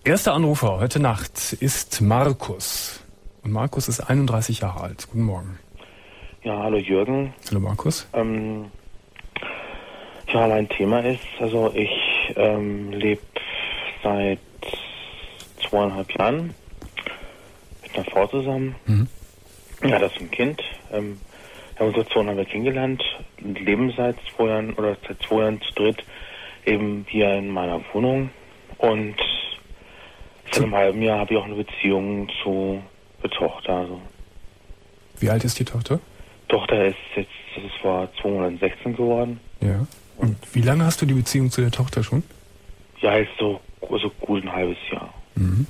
Erster Anrufer heute Nacht ist Markus. Und Markus ist 31 Jahre alt. Guten Morgen. Ja, hallo Jürgen. Hallo Markus. Ja, mein Thema ist, also ich lebe seit 2,5 Jahren mit einer Frau zusammen. Mhm. Ja, das ist ein Kind. Unsere Sohn haben wir kennengelernt und leben seit 2 Jahren oder seit 2 Jahren zu dritt eben hier in meiner Wohnung. Und seit einem halben Jahr habe ich auch eine Beziehung zu der Tochter. Also. Wie alt ist die Tochter? Tochter ist jetzt, das ist vor 2016 geworden. Ja. Und wie lange hast du die Beziehung zu der Tochter schon? Ja, jetzt so gut ein halbes Jahr. Mhm.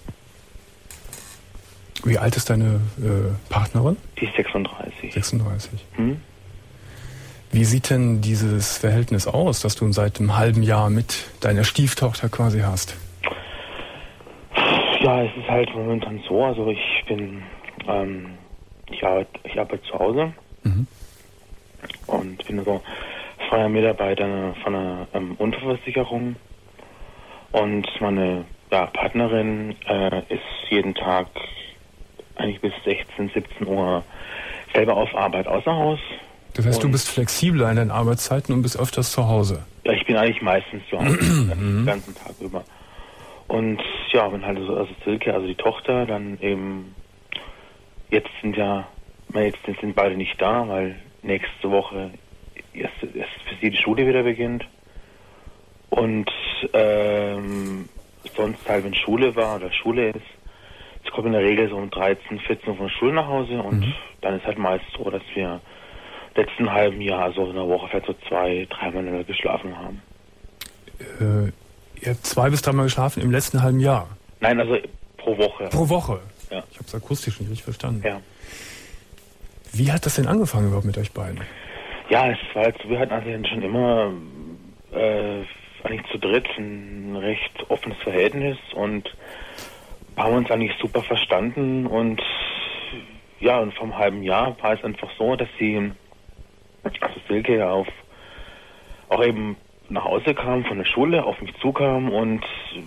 Wie alt ist deine Partnerin? Die ist 36. 36. Hm? Wie sieht denn dieses Verhältnis aus, das du seit einem halben Jahr mit deiner Stieftochter quasi hast? Ja, es ist halt momentan so, also ich bin, ich arbeite zu Hause und bin also freier Mitarbeiter von einer Unfallversicherung und meine Partnerin ist jeden Tag eigentlich bis 16, 17 Uhr selber auf Arbeit außer Haus. Das heißt, du bist flexibler in deinen Arbeitszeiten und bist öfters zu Hause? Ja, ich bin eigentlich meistens zu Hause, den ganzen Tag über. Und ja, wenn halt also Silke, also die Tochter, dann eben, jetzt sind beide nicht da, weil nächste Woche erst für sie die Schule wieder beginnt. Und sonst halt, wenn Schule war oder Schule ist, ich komme in der Regel so um 13, 14 Uhr von der Schule nach Hause und dann ist halt meist so, dass wir letzten halben Jahr so in der Woche vielleicht so 2-3 Mal geschlafen haben. Ihr habt 2 bis 3 Mal geschlafen im letzten halben Jahr? Nein, also pro Woche. Pro Woche? Ja. Ich habe es akustisch nicht richtig verstanden. Ja. Wie hat das denn angefangen überhaupt mit euch beiden? Ja, es war halt so, wir hatten also schon immer eigentlich zu dritt ein recht offenes Verhältnis und haben uns eigentlich super verstanden und ja, und vom halben Jahr war es einfach so, dass also Silke auch eben nach Hause kam von der Schule, auf mich zukam und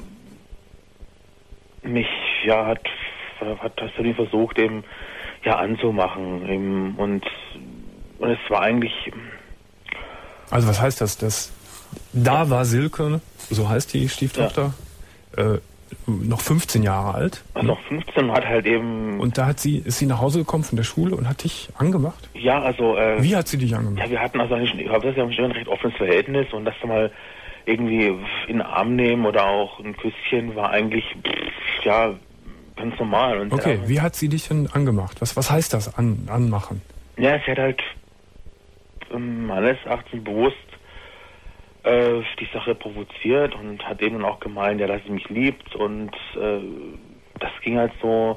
mich hat versucht eben anzumachen eben, und es war eigentlich. Also was heißt das? Da war Silke, so heißt die Stieftochter, noch 15 Jahre alt. Also noch 15 hat halt eben. Und da ist sie nach Hause gekommen von der Schule und hat dich angemacht? Ja, also. Wie hat sie dich angemacht? Ja, wir hatten also eigentlich ein recht offenes Verhältnis und das mal irgendwie in den Arm nehmen oder auch ein Küsschen war eigentlich ganz normal. Und okay, wie hat sie dich denn angemacht? Was heißt das, anmachen? Ja, sie hat halt meines Erachtens bewusst die Sache provoziert und hat eben auch gemeint, dass sie mich liebt und das ging halt so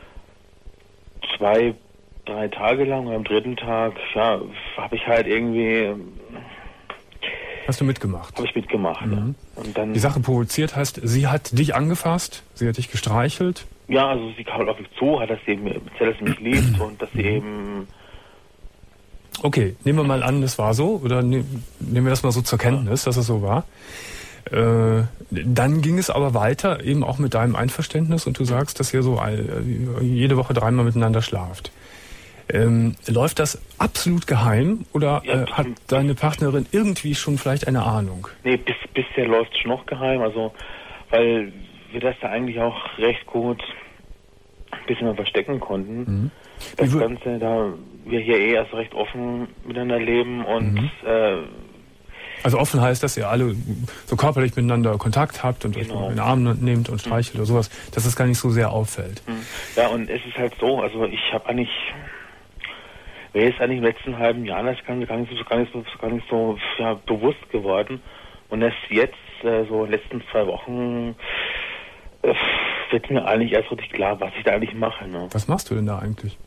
2-3 Tage lang und am 3. Tag, habe ich halt irgendwie. Hast du mitgemacht? Habe ich mitgemacht, ja. Und dann. Die Sache provoziert heißt, sie hat dich angefasst, sie hat dich gestreichelt? Ja, also sie kam halt auf mich zu, hat das eben erzählt, dass sie mich liebt und dass sie eben. Okay, nehmen wir mal an, das war so, oder nehmen wir das mal so zur Kenntnis, dass es so war. Dann ging es aber weiter, eben auch mit deinem Einverständnis, und du sagst, dass ihr so jede Woche 3 Mal miteinander schlaft. Läuft das absolut geheim oder hat deine Partnerin irgendwie schon vielleicht eine Ahnung? Nee, bisher läuft es schon noch geheim, also weil wir das da eigentlich auch recht gut ein bisschen mal verstecken konnten. Das Ganze, da wir hier erst recht offen miteinander leben und also offen heißt, dass ihr alle so körperlich miteinander Kontakt habt und euch in den Arm nehmt und streichelt oder sowas, dass es gar nicht so sehr auffällt. Ja, und es ist halt so, also ich habe eigentlich, wäre jetzt eigentlich im letzten halben Jahr das Ganze gar nicht so bewusst geworden und erst jetzt, so in den letzten 2 Wochen, wird mir eigentlich erst richtig klar, was ich da eigentlich mache. Ne? Was machst du denn da eigentlich?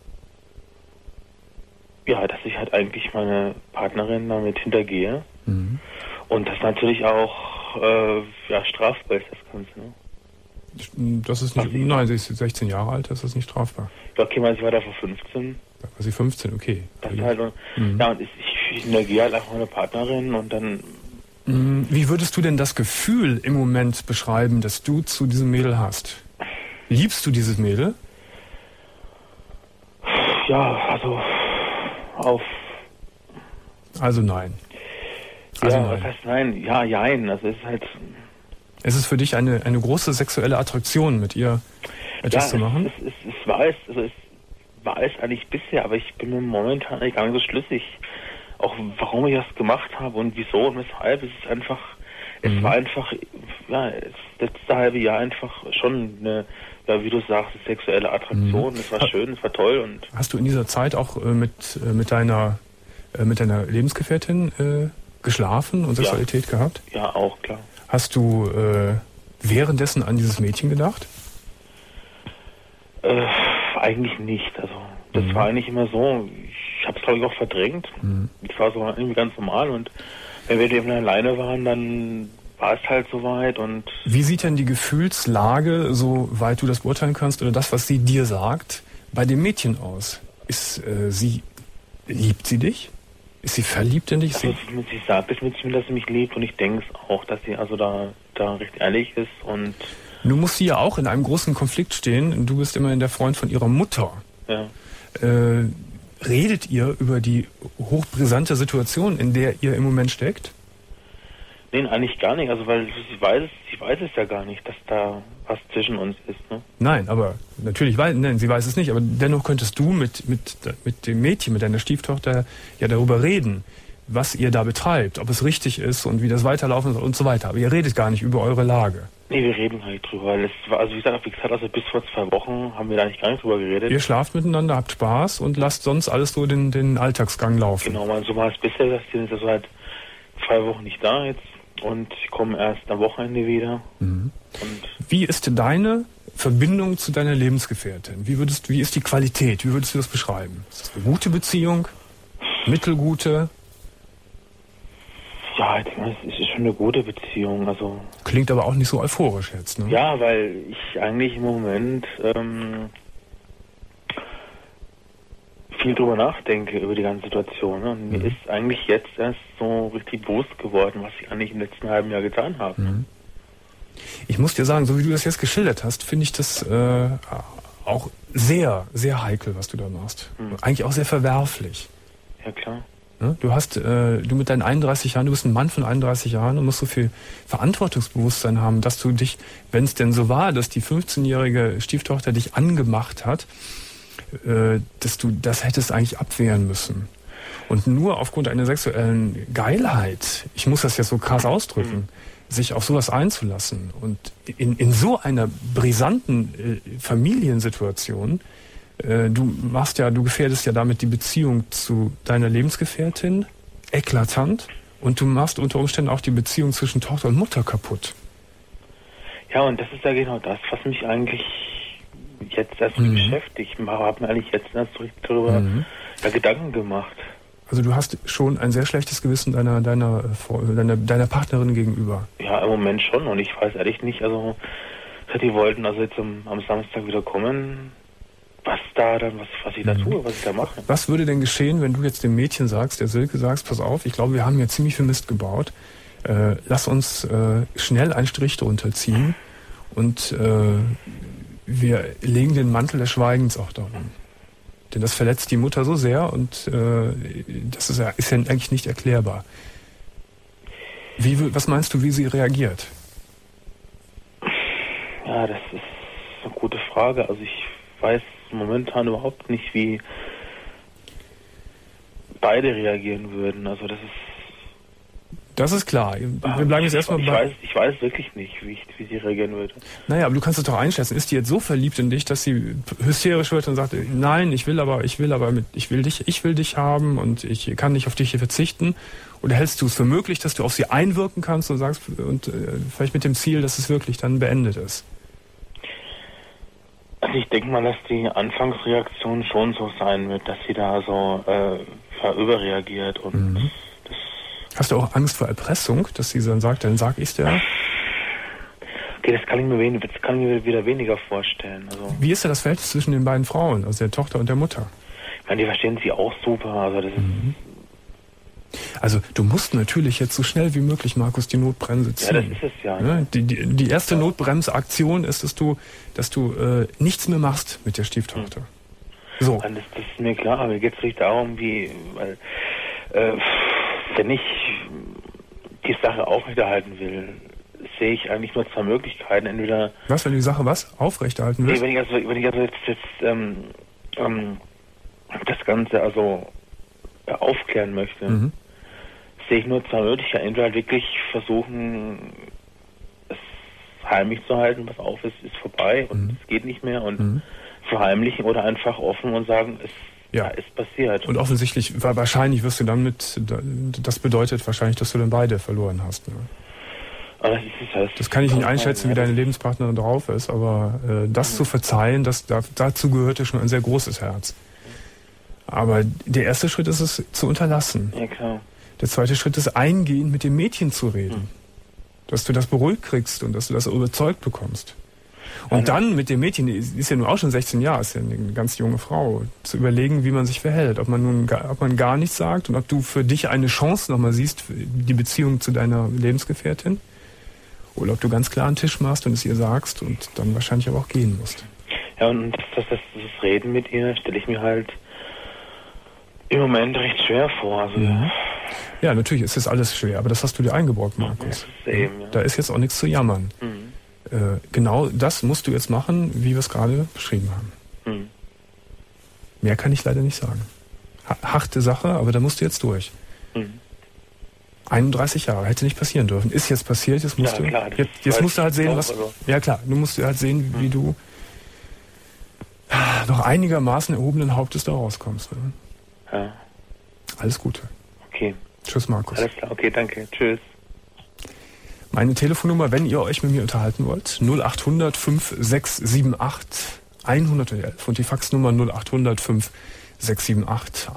Ja, dass ich halt eigentlich meine Partnerin damit hintergehe. Und das natürlich auch strafbar ist, das Ganze. Ne? Das ist nicht, nein, sie ist 16 Jahre alt, das ist nicht strafbar. Ja, okay, sie war da vor 15. Da war sie 15, okay. Das halt, ja, und ich hintergehe halt einfach meine Partnerin und dann Wie würdest du denn das Gefühl im Moment beschreiben, das du zu diesem Mädel hast? Liebst du dieses Mädel? Ja, also Also nein. Also ja, was heißt nein? Ja, jein. Also es ist halt... Es ist für dich eine große sexuelle Attraktion, mit ihr etwas zu machen? Es war es eigentlich bisher, aber ich bin mir momentan gar nicht so schlüssig, auch warum ich das gemacht habe und wieso und weshalb. Es ist einfach, es war einfach, ja, das letzte halbe Jahr einfach schon eine, ja, wie du sagst, eine sexuelle Attraktion. Es war schön, es war toll. Und hast du in dieser Zeit auch mit deiner Lebensgefährtin geschlafen und Sexualität gehabt? Ja, auch, klar. Hast du währenddessen an dieses Mädchen gedacht? Eigentlich nicht. Also das war eigentlich immer so. Ich habe es, glaube ich, auch verdrängt. Es war so irgendwie ganz normal. Und wenn wir eben alleine waren, dann war es halt soweit. Und wie sieht denn die Gefühlslage, soweit du das beurteilen kannst, oder das, was sie dir sagt, bei dem Mädchen aus? Liebt sie dich? Ist sie verliebt in dich? Also, sie sagt es mit mir, dass sie mich liebt, und ich denke es auch, dass sie also da recht ehrlich ist. Und nun muss sie ja auch in einem großen Konflikt stehen. Du bist immerhin der Freund von ihrer Mutter. Ja. Redet ihr über die hochbrisante Situation, in der ihr im Moment steckt? Nein, eigentlich gar nicht. Also weil sie weiß es ja gar nicht, dass da was zwischen uns ist. Ne? Nein, aber natürlich sie weiß es nicht. Aber dennoch könntest du mit dem Mädchen, mit deiner Stieftochter ja darüber reden, was ihr da betreibt, ob es richtig ist und wie das weiterlaufen soll und so weiter. Aber ihr redet gar nicht über eure Lage. Nee, wir reden halt drüber. Weil es war, also wie gesagt, bis vor 2 Wochen haben wir da eigentlich gar nicht drüber geredet. Ihr schlaft miteinander, habt Spaß und lasst sonst alles so den Alltagsgang laufen. Genau, so war es bisher. Die sind also halt 2 Wochen nicht da jetzt und sie kommen erst am Wochenende wieder. Und wie ist deine Verbindung zu deiner Lebensgefährtin? Wie ist die Qualität? Wie würdest du das beschreiben? Ist das eine gute Beziehung? Mittelgute? Ja, ich denke, es ist schon eine gute Beziehung. Also klingt aber auch nicht so euphorisch jetzt, ne? Ja, weil ich eigentlich im Moment viel drüber nachdenke, über die ganze Situation. Ne? Und mir ist eigentlich jetzt erst so richtig bewusst geworden, was ich eigentlich im letzten halben Jahr getan habe. Ich muss dir sagen, so wie du das jetzt geschildert hast, finde ich das auch sehr, sehr heikel, was du da machst. Eigentlich auch sehr verwerflich. Ja, klar. Du mit deinen 31 Jahren, du bist ein Mann von 31 Jahren und musst so viel Verantwortungsbewusstsein haben, dass du dich, wenn es denn so war, dass die 15-jährige Stieftochter dich angemacht hat, dass du das hättest eigentlich abwehren müssen. Und nur aufgrund einer sexuellen Geilheit, ich muss das jetzt so krass ausdrücken, sich auf sowas einzulassen und in so einer brisanten Familiensituation, du gefährdest ja damit die Beziehung zu deiner Lebensgefährtin eklatant und du machst unter Umständen auch die Beziehung zwischen Tochter und Mutter kaputt. Ja, und das ist ja genau das, was mich eigentlich jetzt erst beschäftigt. Ich habe mir eigentlich jetzt erst so richtig darüber Gedanken gemacht. Also du hast schon ein sehr schlechtes Gewissen deiner Partnerin gegenüber. Ja, im Moment schon, und ich weiß ehrlich nicht, also die wollten also jetzt am Samstag wieder kommen. Was ich da tue, was ich da mache. Was würde denn geschehen, wenn du jetzt dem Mädchen sagst, der Silke sagst, pass auf, ich glaube, wir haben hier ziemlich viel Mist gebaut. Lass uns schnell einen Strich drunter ziehen und wir legen den Mantel des Schweigens auch darum. Denn das verletzt die Mutter so sehr und das ist ja eigentlich nicht erklärbar. Was meinst du, wie sie reagiert? Ja, das ist eine gute Frage. Also ich weiß momentan überhaupt nicht, wie beide reagieren würden. Also das ist klar. Wir bleiben jetzt erstmal bei... Ich weiß wirklich nicht, wie sie reagieren würde. Naja, aber du kannst es doch einschätzen. Ist die jetzt so verliebt in dich, dass sie hysterisch wird und sagt, nein, ich will dich haben und ich kann nicht auf dich hier verzichten? Oder hältst du es für möglich, dass du auf sie einwirken kannst und sagst, und vielleicht mit dem Ziel, dass es wirklich dann beendet ist? Also ich denke mal, dass die Anfangsreaktion schon so sein wird, dass sie da so überreagiert und Hast du auch Angst vor Erpressung, dass sie dann sagt, dann sag ich's dir? Okay, das kann ich mir wieder weniger vorstellen. Also, wie ist denn das Verhältnis zwischen den beiden Frauen, also der Tochter und der Mutter? Ich meine, die verstehen sie auch super. Also das ist, Also du musst natürlich jetzt so schnell wie möglich, Markus, die Notbremse ziehen. Ja, das ist es ja. Ne? Die erste Notbremsaktion ist, dass du nichts mehr machst mit der Stieftochter. So. Das ist mir klar, aber mir geht es nicht darum, weil wenn ich die Sache aufrechterhalten will, sehe ich eigentlich nur zwei Möglichkeiten. Entweder... Was, wenn du die Sache aufrechterhalten willst? Nee, wenn ich also jetzt das Ganze aufklären möchte, sehe ich nur zwei Möglichkeiten. Entweder halt wirklich versuchen, es heimlich zu halten, pass auf, es ist vorbei und es geht nicht mehr und verheimlichen oder einfach offen und sagen, es ist passiert. Und offensichtlich, wahrscheinlich wirst du dann das bedeutet wahrscheinlich, dass du dann beide verloren hast. Ne? Das kann ich nicht einschätzen, wie deine Lebenspartnerin drauf ist, aber das zu verzeihen, dazu gehörte schon ein sehr großes Herz. Aber der erste Schritt ist es, zu unterlassen. Ja, klar. Der zweite Schritt ist, eingehend mit dem Mädchen zu reden. Dass du das beruhigt kriegst und dass du das überzeugt bekommst. Und dann mit dem Mädchen, die ist ja nun auch schon 16 Jahre, ist ja eine ganz junge Frau, zu überlegen, wie man sich verhält. Ob man gar nichts sagt und ob du für dich eine Chance nochmal siehst, für die Beziehung zu deiner Lebensgefährtin. Oder ob du ganz klar einen Tisch machst und es ihr sagst und dann wahrscheinlich aber auch gehen musst. Ja, und das Reden mit ihr stelle ich mir halt im Moment recht schwer vor. Also ja, natürlich ist das alles schwer, aber das hast du dir eingebrockt, Markus. Ja, eben, ja. Da ist jetzt auch nichts zu jammern. Genau das musst du jetzt machen, wie wir es gerade beschrieben haben. Mehr kann ich leider nicht sagen. Harte Sache, aber da musst du jetzt durch. 31 Jahre, hätte nicht passieren dürfen. Ist jetzt passiert, jetzt musst jetzt musst du halt sehen, was... Ja klar, du musst halt sehen, wie du noch einigermaßen erhobenen Hauptes da rauskommst. Ne? Ja. Alles Gute. Okay. Tschüss, Markus. Alles klar, okay, danke. Tschüss. Meine Telefonnummer, wenn ihr euch mit mir unterhalten wollt, 0800 5678 111 und die Faxnummer 0800 5678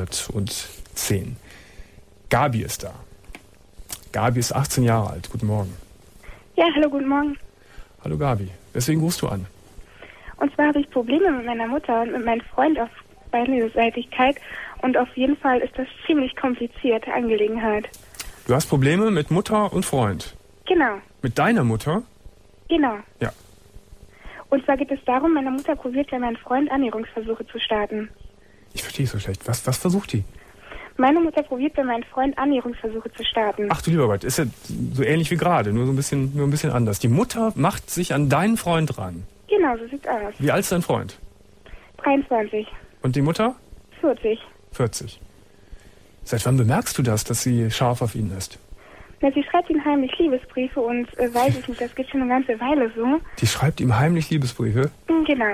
110. Gabi ist da. Gabi ist 18 Jahre alt. Guten Morgen. Ja, hallo, guten Morgen. Hallo Gabi. Weswegen rufst du an? Und zwar habe ich Probleme mit meiner Mutter und mit meinem Freund auf Beidseitigkeit und auf jeden Fall ist das ziemlich komplizierte Angelegenheit. Du hast Probleme mit Mutter und Freund? Genau. Mit deiner Mutter? Genau. Ja. Und zwar geht es darum, meine Mutter probiert bei meinem Freund Annäherungsversuche zu starten. Ich verstehe es so schlecht. Was versucht die? Meine Mutter probiert bei meinem Freund Annäherungsversuche zu starten. Ach du lieber Gott, ist ja so ähnlich wie gerade, nur ein bisschen anders. Die Mutter macht sich an deinen Freund ran. Genau, so sieht's aus. Wie alt ist dein Freund? 23. Und die Mutter? 40. 40. Seit wann bemerkst du das, dass sie scharf auf ihn ist? Na, sie schreibt ihm heimlich Liebesbriefe und weiß ich nicht, das geht schon eine ganze Weile so. Die schreibt ihm heimlich Liebesbriefe? Genau.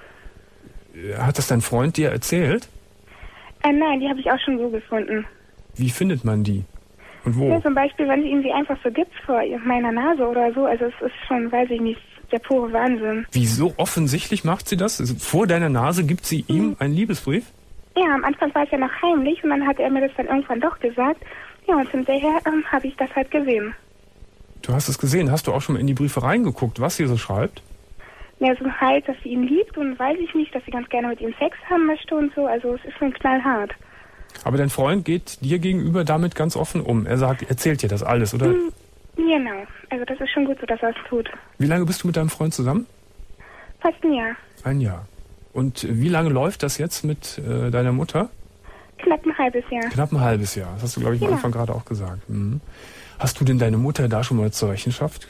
Hat das dein Freund dir erzählt? Nein, die habe ich auch schon so gefunden. Wie findet man die? Und wo? Ja, zum Beispiel, wenn sie ihm sie einfach so gibt vor meiner Nase oder so. Also es ist schon, weiß ich nicht, der pure Wahnsinn. Wieso offensichtlich macht sie das? Also vor deiner Nase gibt sie ihm einen Liebesbrief? Ja, am Anfang war es ja noch heimlich und dann hat er mir das dann irgendwann doch gesagt. Ja, und hinterher habe ich das halt gesehen. Du hast es gesehen. Hast du auch schon mal in die Briefe reingeguckt, was sie so schreibt? Ja, so halt, dass sie ihn liebt und weiß ich nicht, dass sie ganz gerne mit ihm Sex haben möchte und so. Also es ist schon knallhart. Aber dein Freund geht dir gegenüber damit ganz offen um. Er erzählt dir das alles, oder? Genau. Also das ist schon gut so, dass er es tut. Wie lange bist du mit deinem Freund zusammen? Fast ein Jahr. Ein Jahr. Und wie lange läuft das jetzt mit deiner Mutter? Knapp ein halbes Jahr. Knapp ein halbes Jahr. Das hast du, glaube ich, am Anfang gerade auch gesagt. Mhm. Hast du denn deine Mutter da schon mal zur Rechenschaft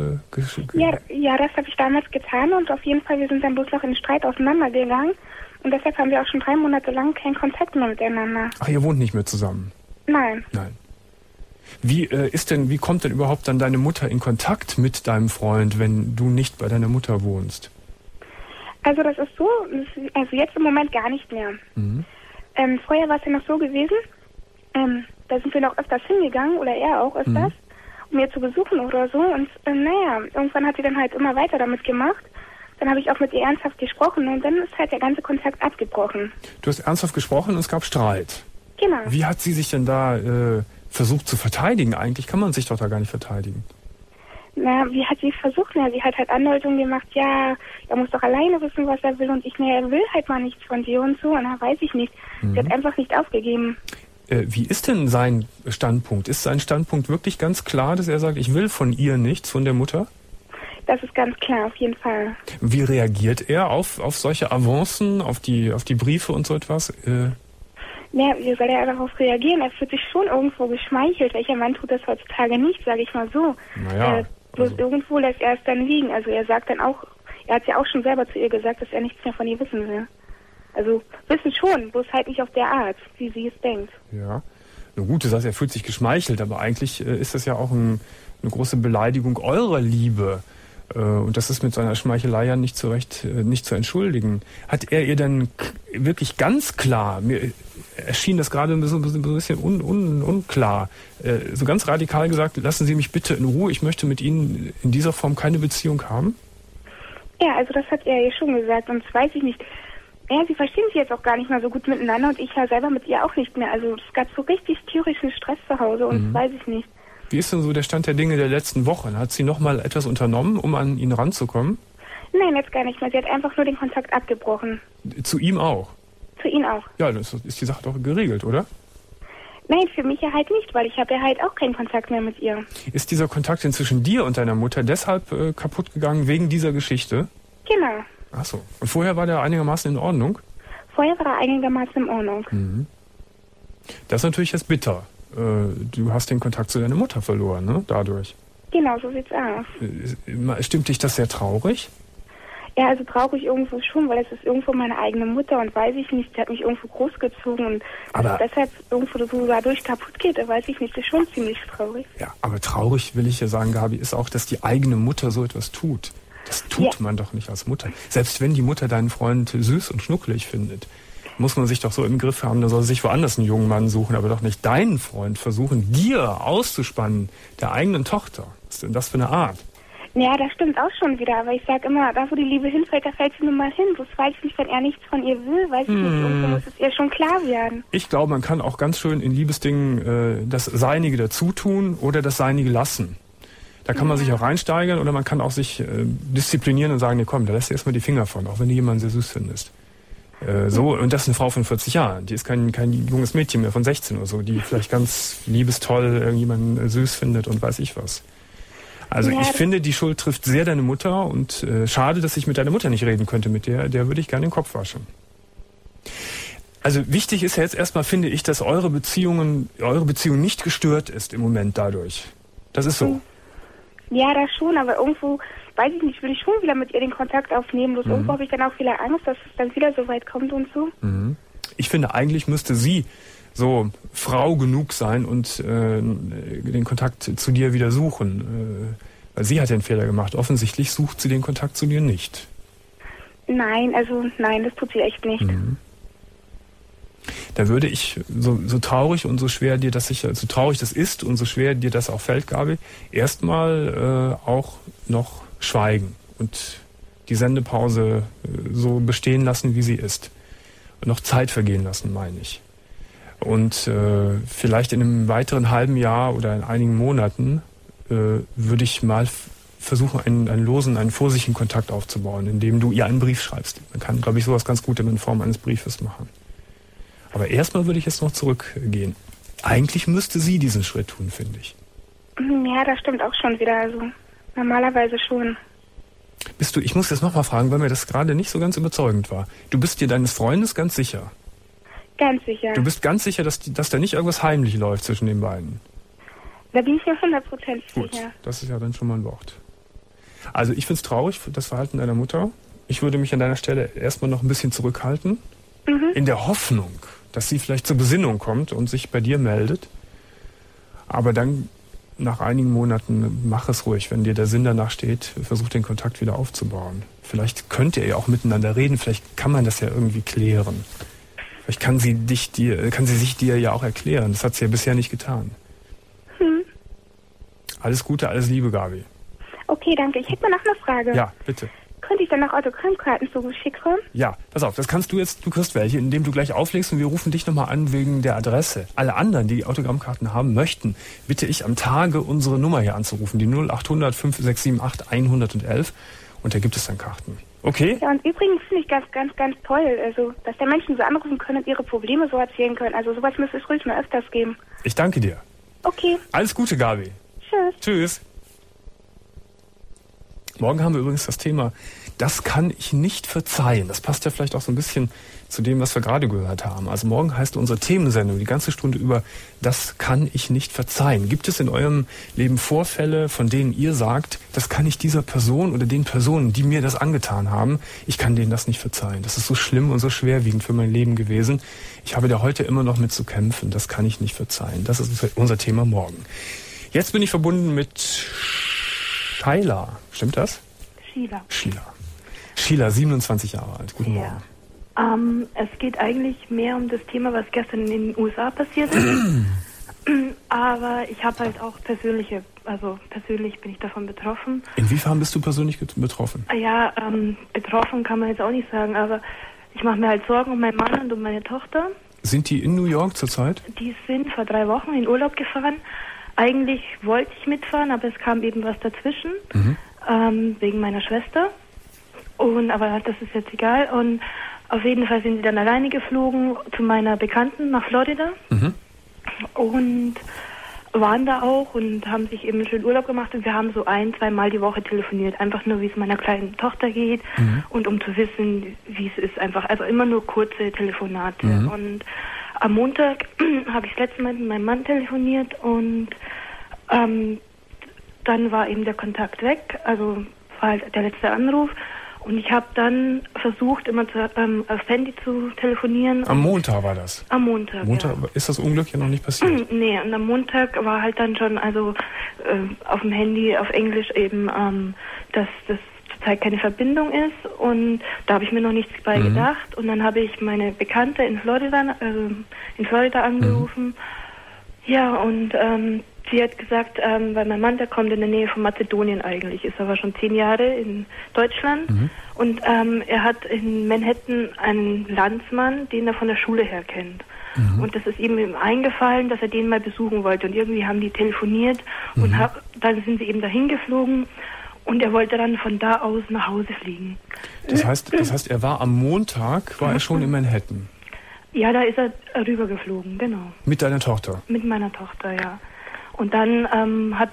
Ja, das habe ich damals getan und auf jeden Fall, wir sind dann bloß noch in den Streit auseinandergegangen und deshalb haben wir auch schon 3 Monate lang keinen Kontakt mehr miteinander. Ach, ihr wohnt nicht mehr zusammen? Nein. Nein. Wie kommt denn überhaupt dann deine Mutter in Kontakt mit deinem Freund, wenn du nicht bei deiner Mutter wohnst? Also das ist so, also jetzt im Moment gar nicht mehr. Mhm. Vorher war es ja noch so gewesen, da sind wir noch öfters hingegangen, oder er auch öfters, um mir zu besuchen oder so. Und irgendwann hat sie dann halt immer weiter damit gemacht. Dann habe ich auch mit ihr ernsthaft gesprochen und dann ist halt der ganze Kontakt abgebrochen. Du hast ernsthaft gesprochen und es gab Streit. Genau. Wie hat sie sich denn da versucht zu verteidigen? Eigentlich kann man sich doch da gar nicht verteidigen. Na, wie hat sie versucht? Na, sie hat halt Andeutungen gemacht, ja, er muss doch alleine wissen, was er will und er will halt mal nichts von dir und so. Und da weiß ich nicht. Sie hat einfach nicht aufgegeben. Wie ist denn sein Standpunkt? Ist sein Standpunkt wirklich ganz klar, dass er sagt, ich will von ihr nichts, von der Mutter? Das ist ganz klar, auf jeden Fall. Wie reagiert er auf solche Avancen, auf die Briefe und so etwas? Ja, wie soll er darauf reagieren? Er fühlt sich schon irgendwo geschmeichelt. Welcher Mann tut das heutzutage nicht, sage ich mal so. Naja, bloß irgendwo lässt er es dann liegen. Also er sagt dann auch, er hat ja auch schon selber zu ihr gesagt, dass er nichts mehr von ihr wissen will. Also wissen schon, bloß halt nicht auf der Art, wie sie es denkt. Ja, na gut, du sagst, er fühlt sich geschmeichelt, aber eigentlich ist das ja auch eine große Beleidigung eurer Liebe. Und das ist mit seiner Schmeichelei ja nicht zu entschuldigen. Hat er ihr dann wirklich ganz klar, mir erschien das gerade ein bisschen unklar, so ganz radikal gesagt, lassen Sie mich bitte in Ruhe, ich möchte mit Ihnen in dieser Form keine Beziehung haben? Ja, also das hat er ihr schon gesagt, und das weiß ich nicht. Ja, sie verstehen sich jetzt auch gar nicht mehr so gut miteinander und ich ja selber mit ihr auch nicht mehr. Also es gab so richtig tierischen Stress zu Hause und das weiß ich nicht. Wie ist denn so der Stand der Dinge der letzten Wochen? Hat sie noch mal etwas unternommen, um an ihn ranzukommen? Nein, jetzt gar nicht mehr. Sie hat einfach nur den Kontakt abgebrochen. Zu ihm auch? Zu ihm auch. Ja, das ist die Sache doch geregelt, oder? Nein, für mich ja halt nicht, weil ich habe ja halt auch keinen Kontakt mehr mit ihr. Ist dieser Kontakt zwischen dir und deiner Mutter deshalb kaputt gegangen, wegen dieser Geschichte? Genau. Ach so. Und vorher war der einigermaßen in Ordnung? Vorher war er einigermaßen in Ordnung. Mhm. Das ist natürlich jetzt bitter. Du hast den Kontakt zu deiner Mutter verloren, ne? Dadurch. Genau, so sieht's aus. Stimmt dich das sehr traurig? Ja, also traurig irgendwo schon, weil es ist irgendwo meine eigene Mutter und weiß ich nicht, sie hat mich irgendwo großgezogen und dass deshalb irgendwo so dadurch kaputt geht, da weiß ich nicht, das ist schon ziemlich traurig. Ja, aber traurig, will ich ja sagen, Gabi, ist auch, dass die eigene Mutter so etwas tut. Das tut man doch nicht als Mutter. Selbst wenn die Mutter deinen Freund süß und schnuckelig findet, muss man sich doch so im Griff haben, da soll sich woanders einen jungen Mann suchen, aber doch nicht deinen Freund versuchen, dir auszuspannen, der eigenen Tochter. Was ist denn das für eine Art? Ja, das stimmt auch schon wieder, aber ich sag immer, da wo die Liebe hinfällt, da fällt sie nun mal hin. Bloß weiß ich nicht, wenn er nichts von ihr will, weiß ich nicht, irgendwo muss es ihr schon klar werden. Ich glaube, man kann auch ganz schön in Liebesdingen das Seinige dazu tun oder das Seinige lassen. Da kann man sich auch reinsteigern oder man kann auch sich disziplinieren und sagen, nee, komm, da lässt du erstmal die Finger von, auch wenn du jemanden sehr süß findest. Und das ist eine Frau von 40 Jahren, die ist kein junges Mädchen mehr von 16 oder so, die vielleicht ganz liebestoll irgendjemanden süß findet und weiß ich was. Also ich finde, die Schuld trifft sehr deine Mutter und schade, dass ich mit deiner Mutter nicht reden könnte, mit der würde ich gerne den Kopf waschen. Also wichtig ist ja jetzt erstmal, finde ich, dass eure Beziehung nicht gestört ist im Moment dadurch. Das ist so. Ja, das schon, aber irgendwo, weiß ich nicht, will ich schon wieder mit ihr den Kontakt aufnehmen. Bloß irgendwo habe ich dann auch wieder Angst, dass es dann wieder so weit kommt und so. Ich finde, eigentlich müsste sie so Frau genug sein und den Kontakt zu dir wieder suchen. Weil sie hat den Fehler gemacht. Offensichtlich sucht sie den Kontakt zu dir nicht. Nein, das tut sie echt nicht. Da würde ich, so traurig und so schwer dir das so traurig das ist und so schwer dir das auch fällt, Gabi, erstmal auch noch schweigen und die Sendepause so bestehen lassen, wie sie ist. Und noch Zeit vergehen lassen, meine ich. Und vielleicht in einem weiteren halben Jahr oder in einigen Monaten würde ich mal versuchen, einen vorsichtigen Kontakt aufzubauen, indem du ihr einen Brief schreibst. Man kann, glaube ich, sowas ganz gut in Form eines Briefes machen. Aber erstmal würde ich jetzt noch zurückgehen. Eigentlich müsste sie diesen Schritt tun, finde ich. Ja, das stimmt auch schon wieder. Also normalerweise schon. Ich muss jetzt nochmal fragen, weil mir das gerade nicht so ganz überzeugend war. Du bist dir deines Freundes ganz sicher? Ganz sicher. Du bist ganz sicher, dass da nicht irgendwas heimlich läuft zwischen den beiden? Da bin ich mir 100% sicher. Gut, das ist ja dann schon mal ein Wort. Also ich finde es traurig, das Verhalten deiner Mutter. Ich würde mich an deiner Stelle erstmal noch ein bisschen zurückhalten. In der Hoffnung, dass sie vielleicht zur Besinnung kommt und sich bei dir meldet. Aber dann, nach einigen Monaten, mach es ruhig. Wenn dir der Sinn danach steht, versuch den Kontakt wieder aufzubauen. Vielleicht könnt ihr ja auch miteinander reden, vielleicht kann man das ja irgendwie klären. Vielleicht kann sie sich dir ja auch erklären. Das hat sie ja bisher nicht getan. Alles Gute, alles Liebe, Gabi. Okay, danke. Ich hätte mal noch eine Frage. Ja, bitte. Könnte ich dann noch Autogrammkarten zugeschickt bekommen? Ja, pass auf, das kannst du jetzt, du kriegst welche, indem du gleich auflegst und wir rufen dich nochmal an wegen der Adresse. Alle anderen, die Autogrammkarten haben möchten, bitte ich am Tage unsere Nummer hier anzurufen, die 0800 5678 111 und da gibt es dann Karten. Okay? Ja, und übrigens finde ich ganz toll, also, dass der Menschen so anrufen können und ihre Probleme so erzählen können. Also sowas müsste es ruhig mal öfters geben. Ich danke dir. Okay. Alles Gute, Gabi. Tschüss. Tschüss. Morgen haben wir übrigens das Thema, das kann ich nicht verzeihen. Das passt ja vielleicht auch so ein bisschen zu dem, was wir gerade gehört haben. Also morgen heißt unsere Themensendung die ganze Stunde über, das kann ich nicht verzeihen. Gibt es in eurem Leben Vorfälle, von denen ihr sagt, das kann ich dieser Person oder den Personen, die mir das angetan haben, ich kann denen das nicht verzeihen. Das ist so schlimm und so schwerwiegend für mein Leben gewesen. Ich habe da heute immer noch mit zu kämpfen. Das kann ich nicht verzeihen. Das ist unser Thema morgen. Jetzt bin ich verbunden mit Sheila. Stimmt das? Sheila, 27 Jahre alt. Guten Morgen. Es geht eigentlich mehr um das Thema, was gestern in den USA passiert ist. Aber ich habe halt auch persönlich bin ich davon betroffen. Inwiefern bist du persönlich betroffen? Ja, betroffen kann man jetzt auch nicht sagen, aber ich mache mir halt Sorgen um meinen Mann und um meine Tochter. Sind die in New York zurzeit? Die sind vor 3 Wochen in Urlaub gefahren. Eigentlich wollte ich mitfahren, aber es kam eben was dazwischen, wegen meiner Schwester. Aber das ist jetzt egal. Und auf jeden Fall sind sie dann alleine geflogen zu meiner Bekannten nach Florida. Und waren da auch und haben sich eben schön Urlaub gemacht. Und wir haben so 1-2 Mal die Woche telefoniert. Einfach nur, wie es meiner kleinen Tochter geht. Und um zu wissen, wie es ist. Einfach, also immer nur kurze Telefonate. Und am Montag habe ich das letzte Mal mit meinem Mann telefoniert. Und dann war eben der Kontakt weg. Also war halt der letzte Anruf. Und ich habe dann versucht, immer aufs Handy zu telefonieren. Am Montag war das? Am Montag, ja. Ist das Unglück ja noch nicht passiert? Nee, und am Montag war halt dann schon, also auf dem Handy, auf Englisch eben, dass das zurzeit keine Verbindung ist. Und da habe ich mir noch nichts bei gedacht. Und dann habe ich meine Bekannte in Florida angerufen. Ja, und sie hat gesagt, weil mein Mann, der kommt in der Nähe von Mazedonien eigentlich, ist aber schon 10 Jahre in Deutschland. Und er hat in Manhattan einen Landsmann, den er von der Schule her kennt. Und das ist ihm eingefallen, dass er den mal besuchen wollte. Und irgendwie haben die telefoniert und dann sind sie eben dahin geflogen. Und er wollte dann von da aus nach Hause fliegen. Das heißt, er war am Montag, war er schon in Manhattan? Ja, da ist er rübergeflogen, genau. Mit deiner Tochter? Mit meiner Tochter, ja. Und dann hat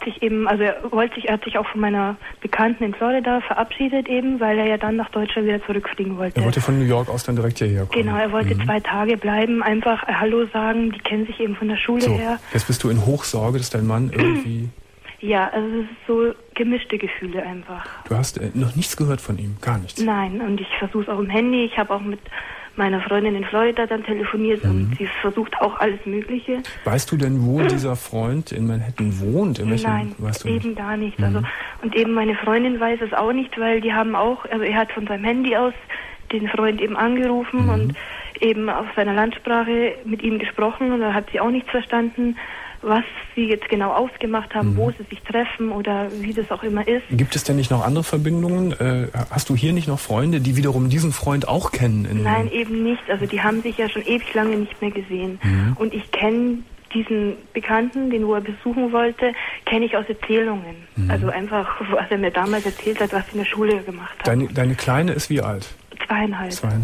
sich auch von meiner Bekannten in Florida verabschiedet eben, weil er ja dann nach Deutschland wieder zurückfliegen wollte. Er wollte von New York aus dann direkt hierher kommen. Genau, er wollte 2 Tage bleiben, einfach Hallo sagen, die kennen sich eben von der Schule her. Jetzt bist du in Hochsorge, dass dein Mann irgendwie... Ja, also es ist so gemischte Gefühle einfach. Du hast noch nichts gehört von ihm, gar nichts? Nein, und ich versuche es auch im Handy, ich habe auch mit meiner Freundin in Florida dann telefoniert und sie versucht auch alles Mögliche. Weißt du denn, wo dieser Freund in Manhattan wohnt? Nein, weißt du eben gar nicht. Also, und eben meine Freundin weiß es auch nicht, weil die haben auch, also er hat von seinem Handy aus den Freund eben angerufen und eben auf seiner Landsprache mit ihm gesprochen und da hat sie auch nichts verstanden, was sie jetzt genau ausgemacht haben, wo sie sich treffen oder wie das auch immer ist. Gibt es denn nicht noch andere Verbindungen? Hast du hier nicht noch Freunde, die wiederum diesen Freund auch kennen? Nein, eben nicht. Also die haben sich ja schon ewig lange nicht mehr gesehen. Und ich kenne diesen Bekannten, den wo er besuchen wollte, kenne ich aus Erzählungen. Also einfach, was er mir damals erzählt hat, was sie in der Schule gemacht hat. Deine Kleine ist wie alt? 2,5. 2,5.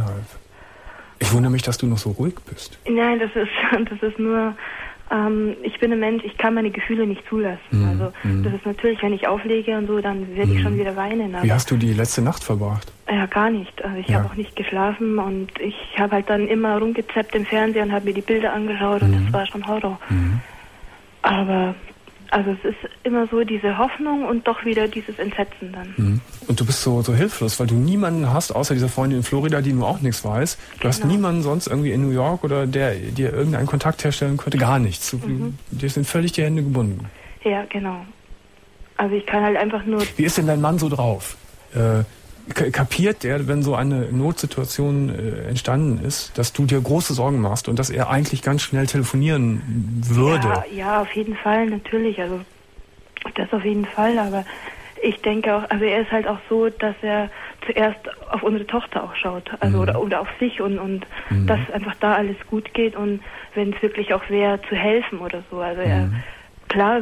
Ich wundere mich, dass du noch so ruhig bist. Nein, das ist nur... ich bin ein Mensch, ich kann meine Gefühle nicht zulassen. Also das ist natürlich, wenn ich auflege und so, dann werde ich schon wieder weinen. Aber wie hast du die letzte Nacht verbracht? Ja, gar nicht. Also ich habe auch nicht geschlafen und ich habe halt dann immer rumgezappt im Fernseher und habe mir die Bilder angeschaut und das war schon Horror. Aber also es ist immer so diese Hoffnung und doch wieder dieses Entsetzen dann. Und du bist so hilflos, weil du niemanden hast, außer dieser Freundin in Florida, die nur auch nichts weiß. Du hast niemanden sonst irgendwie in New York oder der dir irgendeinen Kontakt herstellen könnte, gar nichts. Dir sind völlig die Hände gebunden. Ja, genau. Also ich kann halt einfach nur... Wie ist denn dein Mann so drauf? Kapiert der, wenn so eine Notsituation entstanden ist, dass du dir große Sorgen machst und dass er eigentlich ganz schnell telefonieren würde? Ja, auf jeden Fall, natürlich. Also das auf jeden Fall, aber ich denke auch, also er ist halt auch so, dass er zuerst auf unsere Tochter auch schaut, also oder auf sich und dass einfach da alles gut geht und wenn es wirklich auch wäre, zu helfen oder so. Also er, klar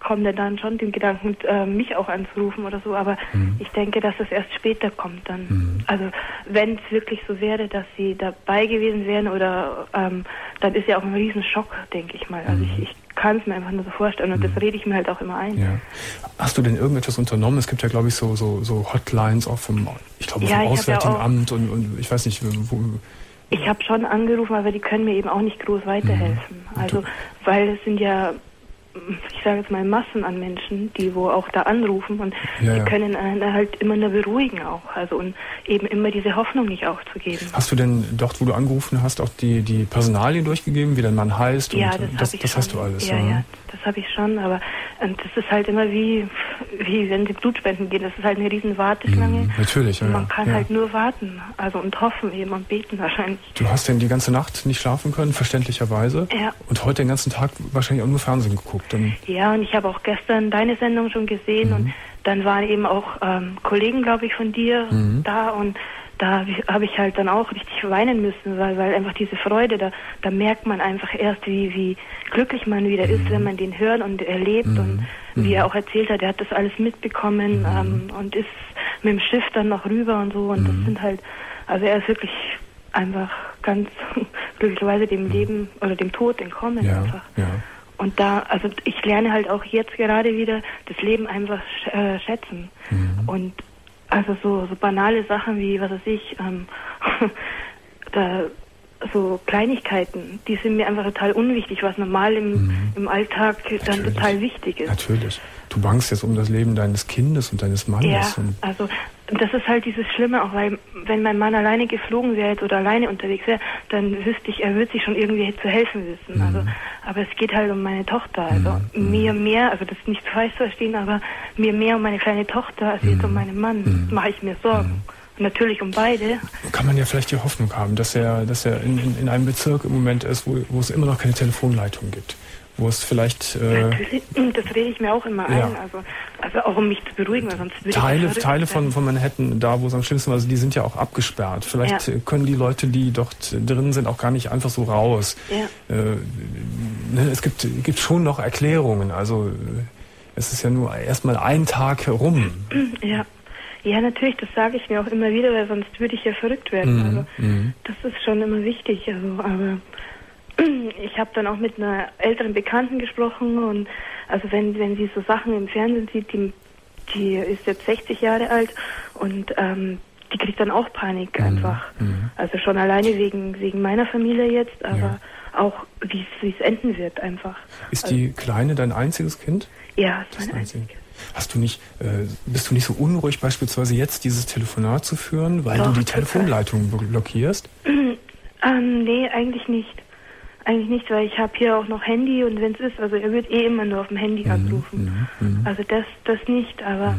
kommt er dann schon den Gedanken, mich auch anzurufen oder so, aber ich denke, dass es erst später kommt dann. Also wenn es wirklich so wäre, dass sie dabei gewesen wären oder dann ist ja auch ein Riesenschock, denke ich mal. Also ich kann es mir einfach nur so vorstellen und das rede ich mir halt auch immer ein. Ja. Hast du denn irgendetwas unternommen? Es gibt ja, glaube ich, so Hotlines auch vom Auswärtigen Amt und ich weiß nicht, wo. Ich habe schon angerufen, aber die können mir eben auch nicht groß weiterhelfen. Also, weil es sind ja, ich sage jetzt mal, Massen an Menschen, die wo auch da anrufen und die können einen halt immer nur beruhigen auch. Also und eben immer diese Hoffnung nicht aufzugeben. Hast du denn dort, wo du angerufen hast, auch die Personalien durchgegeben, wie dein Mann heißt? Ja, und das hast du alles. Ja, das habe ich schon, aber das ist halt immer wie wenn sie Blutspenden gehen, das ist halt eine riesen Warteschlange. Natürlich, ja. Man kann halt nur warten, also und hoffen eben und beten wahrscheinlich. Du hast denn die ganze Nacht nicht schlafen können, verständlicherweise. Ja. Und heute den ganzen Tag wahrscheinlich auch nur Fernsehen geguckt. Ja, und ich habe auch gestern deine Sendung schon gesehen und dann waren eben auch Kollegen, glaube ich, von dir da und da habe ich halt dann auch richtig weinen müssen, weil einfach diese Freude, da merkt man einfach erst, wie glücklich man wieder ist, wenn man den hört und erlebt und wie er auch erzählt hat, er hat das alles mitbekommen und ist mit dem Schiff dann noch rüber und so und das sind halt, also er ist wirklich einfach ganz glücklicherweise dem Leben oder dem Tod entkommen einfach. Ja. Und also ich lerne halt auch jetzt gerade wieder das Leben einfach schätzen und also so banale Sachen wie, was weiß ich, so Kleinigkeiten, die sind mir einfach total unwichtig, was normal im Alltag dann total wichtig ist. Natürlich. Du bangst jetzt um das Leben deines Kindes und deines Mannes. Ja, also das ist halt dieses Schlimme, auch weil wenn mein Mann alleine geflogen wäre oder alleine unterwegs wäre, dann wüsste ich, er würde sich schon irgendwie zu helfen wissen. Also, aber es geht halt um meine Tochter. Also mir mehr, also das ist nicht falsch zu verstehen, aber mir mehr um meine kleine Tochter als jetzt um meinen Mann. Mache ich mir Sorgen. Natürlich um beide. Kann man ja vielleicht die Hoffnung haben, dass er in einem Bezirk im Moment ist, wo es immer noch keine Telefonleitung gibt. Wo es vielleicht... das rede ich mir auch immer ein, also auch um mich zu beruhigen, weil sonst würde ich Teile von Manhattan, da wo es am schlimmsten war, also die sind ja auch abgesperrt. Vielleicht können die Leute, die dort drin sind, auch gar nicht einfach so raus. Ja. Es gibt schon noch Erklärungen, also es ist ja nur erstmal ein Tag herum. Ja, natürlich, das sage ich mir auch immer wieder, weil sonst würde ich ja verrückt werden. Also das ist schon immer wichtig, also aber... Ich habe dann auch mit einer älteren Bekannten gesprochen und also wenn sie so Sachen im Fernsehen sieht, die ist jetzt 60 Jahre alt und die kriegt dann auch Panik einfach. Also schon alleine wegen meiner Familie jetzt, aber auch wie es enden wird einfach. Ist die Kleine dein einziges Kind? Ja, ist mein einziges Kind. Bist du nicht so unruhig, beispielsweise jetzt dieses Telefonat zu führen, weil du die Telefonleitung blockierst? Nee, eigentlich nicht. Eigentlich nicht, weil ich habe hier auch noch Handy und wenn es ist, also er wird immer nur auf dem Handy anrufen. Also das nicht, aber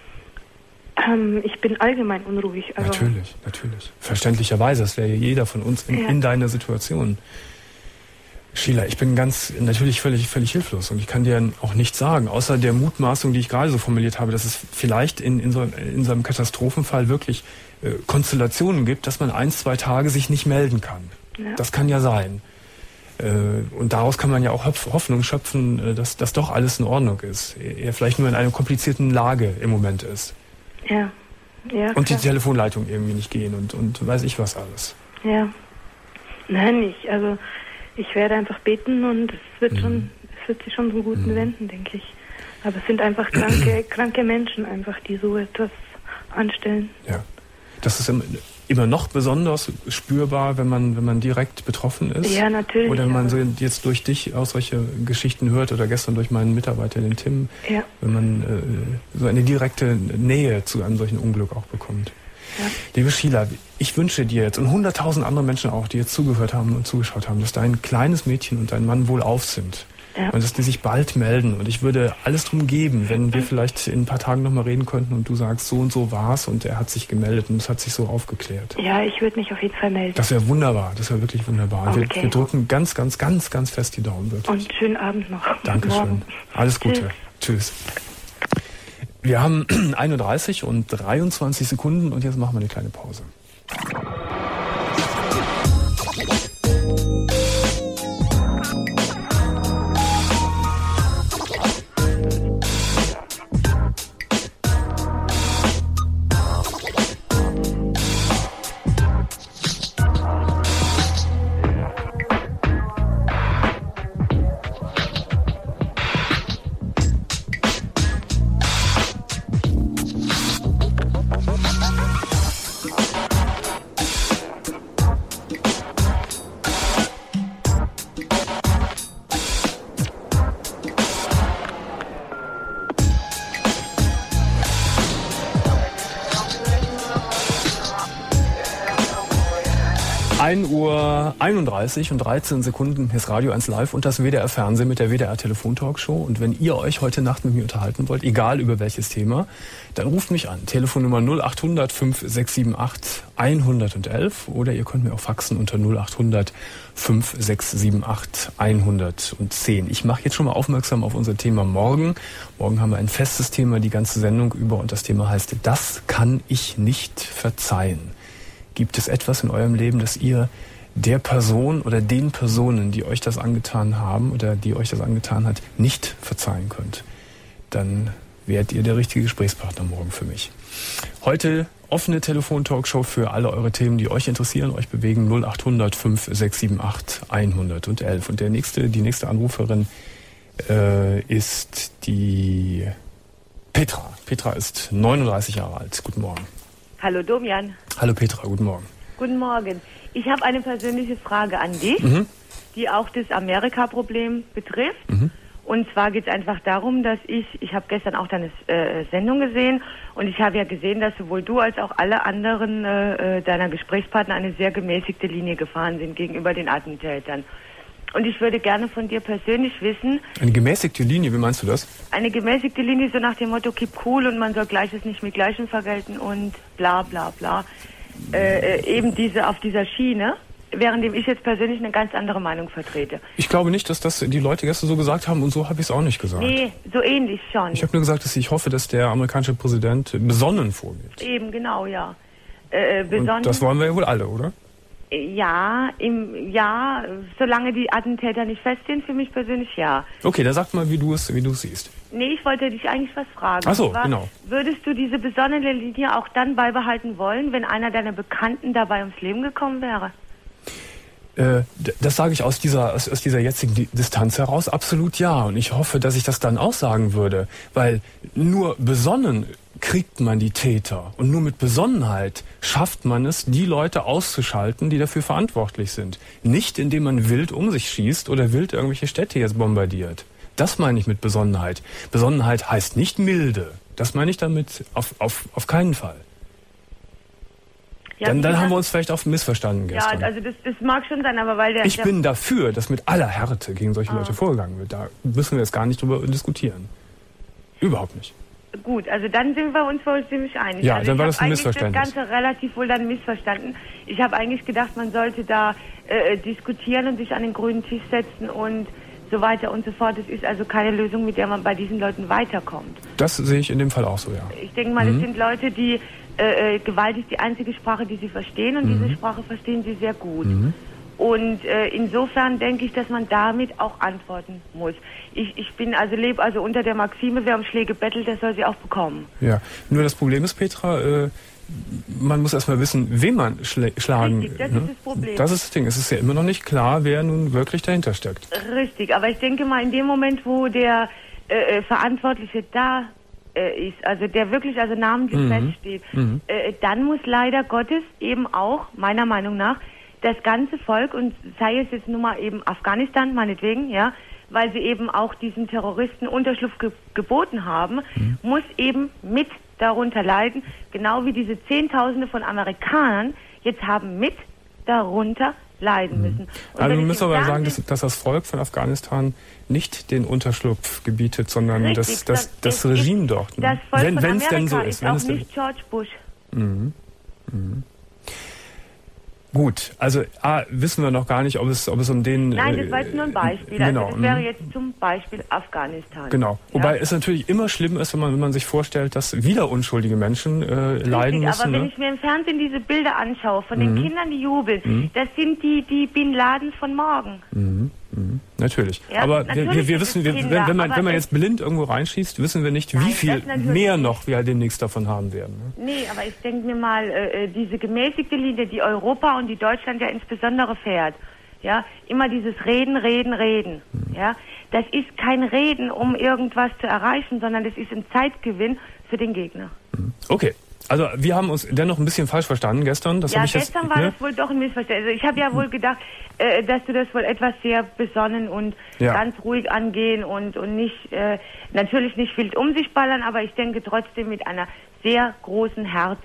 ich bin allgemein unruhig. Also natürlich. Verständlicherweise, das wäre ja jeder von uns in deiner Situation. Sheila, ich bin natürlich völlig hilflos und ich kann dir auch nichts sagen, außer der Mutmaßung, die ich gerade so formuliert habe, dass es vielleicht in so einem Katastrophenfall wirklich Konstellationen gibt, dass man 1-2 Tage sich nicht melden kann. Ja. Das kann ja sein. Und daraus kann man ja auch Hoffnung schöpfen, dass das doch alles in Ordnung ist. Er vielleicht nur in einer komplizierten Lage im Moment ist. Ja. Und die Telefonleitung irgendwie nicht gehen und weiß ich was alles. Ja. Nein, nicht. Also ich werde einfach beten und es wird sich schon zum Guten wenden, denke ich. Aber es sind einfach kranke Menschen einfach, die so etwas anstellen. Ja. Das ist immer noch besonders spürbar, wenn man direkt betroffen ist. Ja, natürlich. Oder wenn man so jetzt durch dich auch solche Geschichten hört oder gestern durch meinen Mitarbeiter, den Tim, wenn man so eine direkte Nähe zu einem solchen Unglück auch bekommt. Ja. Liebe Sheila, ich wünsche dir jetzt und 100.000 andere Menschen auch, die jetzt zugehört haben und zugeschaut haben, dass dein kleines Mädchen und dein Mann wohlauf sind. Ja. Und dass die sich bald melden. Und ich würde alles drum geben, wenn wir vielleicht in ein paar Tagen nochmal reden könnten und du sagst, so und so war's und er hat sich gemeldet und es hat sich so aufgeklärt. Ja, ich würde mich auf jeden Fall melden. Das wäre wunderbar, das wäre wirklich wunderbar. Okay. Wir drücken ganz fest die Daumen. Wirklich. Und schönen Abend noch. Dankeschön. Alles Gute. Tschüss. Wir haben 31 und 23 Sekunden und jetzt machen wir eine kleine Pause. 1:31 Uhr und 13 Sekunden. Hier ist Radio 1 Live und das WDR Fernsehen mit der WDR Telefontalkshow. Und wenn ihr euch heute Nacht mit mir unterhalten wollt, egal über welches Thema, dann ruft mich an. Telefonnummer 0800 5678 111 oder ihr könnt mir auch faxen unter 0800 5678 110. Ich mache jetzt schon mal aufmerksam auf unser Thema morgen. Morgen haben wir ein festes Thema die ganze Sendung über und das Thema heißt, das kann ich nicht verzeihen. Gibt es etwas in eurem Leben, das ihr der Person oder den Personen, die euch das angetan haben oder die euch das angetan hat, nicht verzeihen könnt? Dann wärt ihr der richtige Gesprächspartner morgen für mich. Heute offene Telefon-Talkshow für alle eure Themen, die euch interessieren, euch bewegen. 0800 5678 111. Und die nächste Anruferin ist die Petra. Petra ist 39 Jahre alt. Guten Morgen. Hallo Domian. Hallo Petra, guten Morgen. Guten Morgen. Ich habe eine persönliche Frage an dich, die auch das Amerika-Problem betrifft. Und zwar geht es einfach darum, dass ich habe gestern auch deine Sendung gesehen und ich habe ja gesehen, dass sowohl du als auch alle anderen deiner Gesprächspartner eine sehr gemäßigte Linie gefahren sind gegenüber den Attentätern. Und ich würde gerne von dir persönlich wissen... Eine gemäßigte Linie, wie meinst du das? Eine gemäßigte Linie, so nach dem Motto, keep cool und man soll Gleiches nicht mit Gleichem vergelten und bla bla bla. Eben auf dieser Schiene, währenddem ich jetzt persönlich eine ganz andere Meinung vertrete. Ich glaube nicht, dass das die Leute gestern so gesagt haben und so habe ich es auch nicht gesagt. Nee, so ähnlich schon. Ich habe nur gesagt, dass ich hoffe, dass der amerikanische Präsident besonnen vorgeht. Eben, genau, ja. Besonnen. Und das wollen wir ja wohl alle, oder? Ja, solange die Attentäter nicht feststehen, für mich persönlich ja. Okay, dann sag mal, wie du es siehst. Nee, ich wollte dich eigentlich was fragen. Ach so, genau. Würdest du diese besonnene Linie auch dann beibehalten wollen, wenn einer deiner Bekannten dabei ums Leben gekommen wäre? Das sage ich aus dieser jetzigen Distanz heraus absolut ja. Und ich hoffe, dass ich das dann auch sagen würde. Weil nur besonnen kriegt man die Täter. Und nur mit Besonnenheit schafft man es, die Leute auszuschalten, die dafür verantwortlich sind. Nicht, indem man wild um sich schießt oder wild irgendwelche Städte jetzt bombardiert. Das meine ich mit Besonnenheit. Besonnenheit heißt nicht milde. Das meine ich damit auf keinen Fall. Ja, dann haben wir uns vielleicht auch missverstanden gestern. Ja, also das mag schon sein, aber weil Ich bin dafür, dass mit aller Härte gegen solche Leute vorgegangen wird. Da müssen wir jetzt gar nicht drüber diskutieren. Überhaupt nicht. Gut, also dann sind wir uns wohl ziemlich einig. Ja, also dann war das ein Missverständnis. Ich habe das Ganze relativ wohl dann missverstanden. Ich habe eigentlich gedacht, man sollte da diskutieren und sich an den grünen Tisch setzen und so weiter und so fort. Es ist also keine Lösung, mit der man bei diesen Leuten weiterkommt. Das sehe ich in dem Fall auch so, ja. Ich denke mal, das sind Leute, die Gewalt ist die einzige Sprache, die sie verstehen und diese Sprache verstehen sie sehr gut. Und insofern denke ich, dass man damit auch antworten muss. Ich lebe also unter der Maxime, wer um Schläge bettelt, der soll sie auch bekommen. Ja, nur das Problem ist, Petra, man muss erstmal wissen, wen man schlagen will. Richtig, das ist das Problem. Das ist das Ding. Es ist ja immer noch nicht klar, wer nun wirklich dahinter steckt. Richtig, aber ich denke mal, in dem Moment, wo der Verantwortliche da ist, also der wirklich namentlich feststeht, dann muss leider Gottes eben auch, meiner Meinung nach, das ganze Volk, und sei es jetzt nun mal eben Afghanistan, meinetwegen, ja, weil sie eben auch diesen Terroristen Unterschlupf geboten haben, muss eben mit darunter leiden, genau wie diese Zehntausende von Amerikanern jetzt haben mit darunter leiden müssen. Und also wir müssen aber sagen, dass das Volk von Afghanistan nicht den Unterschlupf gebietet, sondern richtig, das Regime dort. Das Volk von wenn es denn so ist, auch nicht George Bush. Gut, also wissen wir noch gar nicht, ob es um den... Nein, das war jetzt nur ein Beispiel. Genau. Also das wäre jetzt zum Beispiel Afghanistan. Genau. Wobei es natürlich immer schlimm ist, wenn man sich vorstellt, dass wieder unschuldige Menschen leiden müssen. Aber wenn ich mir im Fernsehen diese Bilder anschaue, von den Kindern, die jubeln, das sind die Bin Laden von morgen. Natürlich. Ja, aber natürlich wir wissen, Kinder, wenn man jetzt blind irgendwo reinschießt, wissen wir nicht, wie viel mehr noch wir demnächst davon haben werden. Ne? Nee, aber ich denke mir mal, diese gemäßigte Linie, die Europa und die Deutschland ja insbesondere fährt, ja, immer dieses Reden, ja, das ist kein Reden, um irgendwas zu erreichen, sondern das ist ein Zeitgewinn für den Gegner. Okay. Also wir haben uns dennoch ein bisschen falsch verstanden gestern. Das ja, ich gestern war das wohl doch ein Missverständnis. Also ich habe ja wohl gedacht, dass du das wohl etwas sehr besonnen und ganz ruhig angehen und nicht, natürlich nicht wild um sich ballern, aber ich denke trotzdem mit einer sehr großen Härte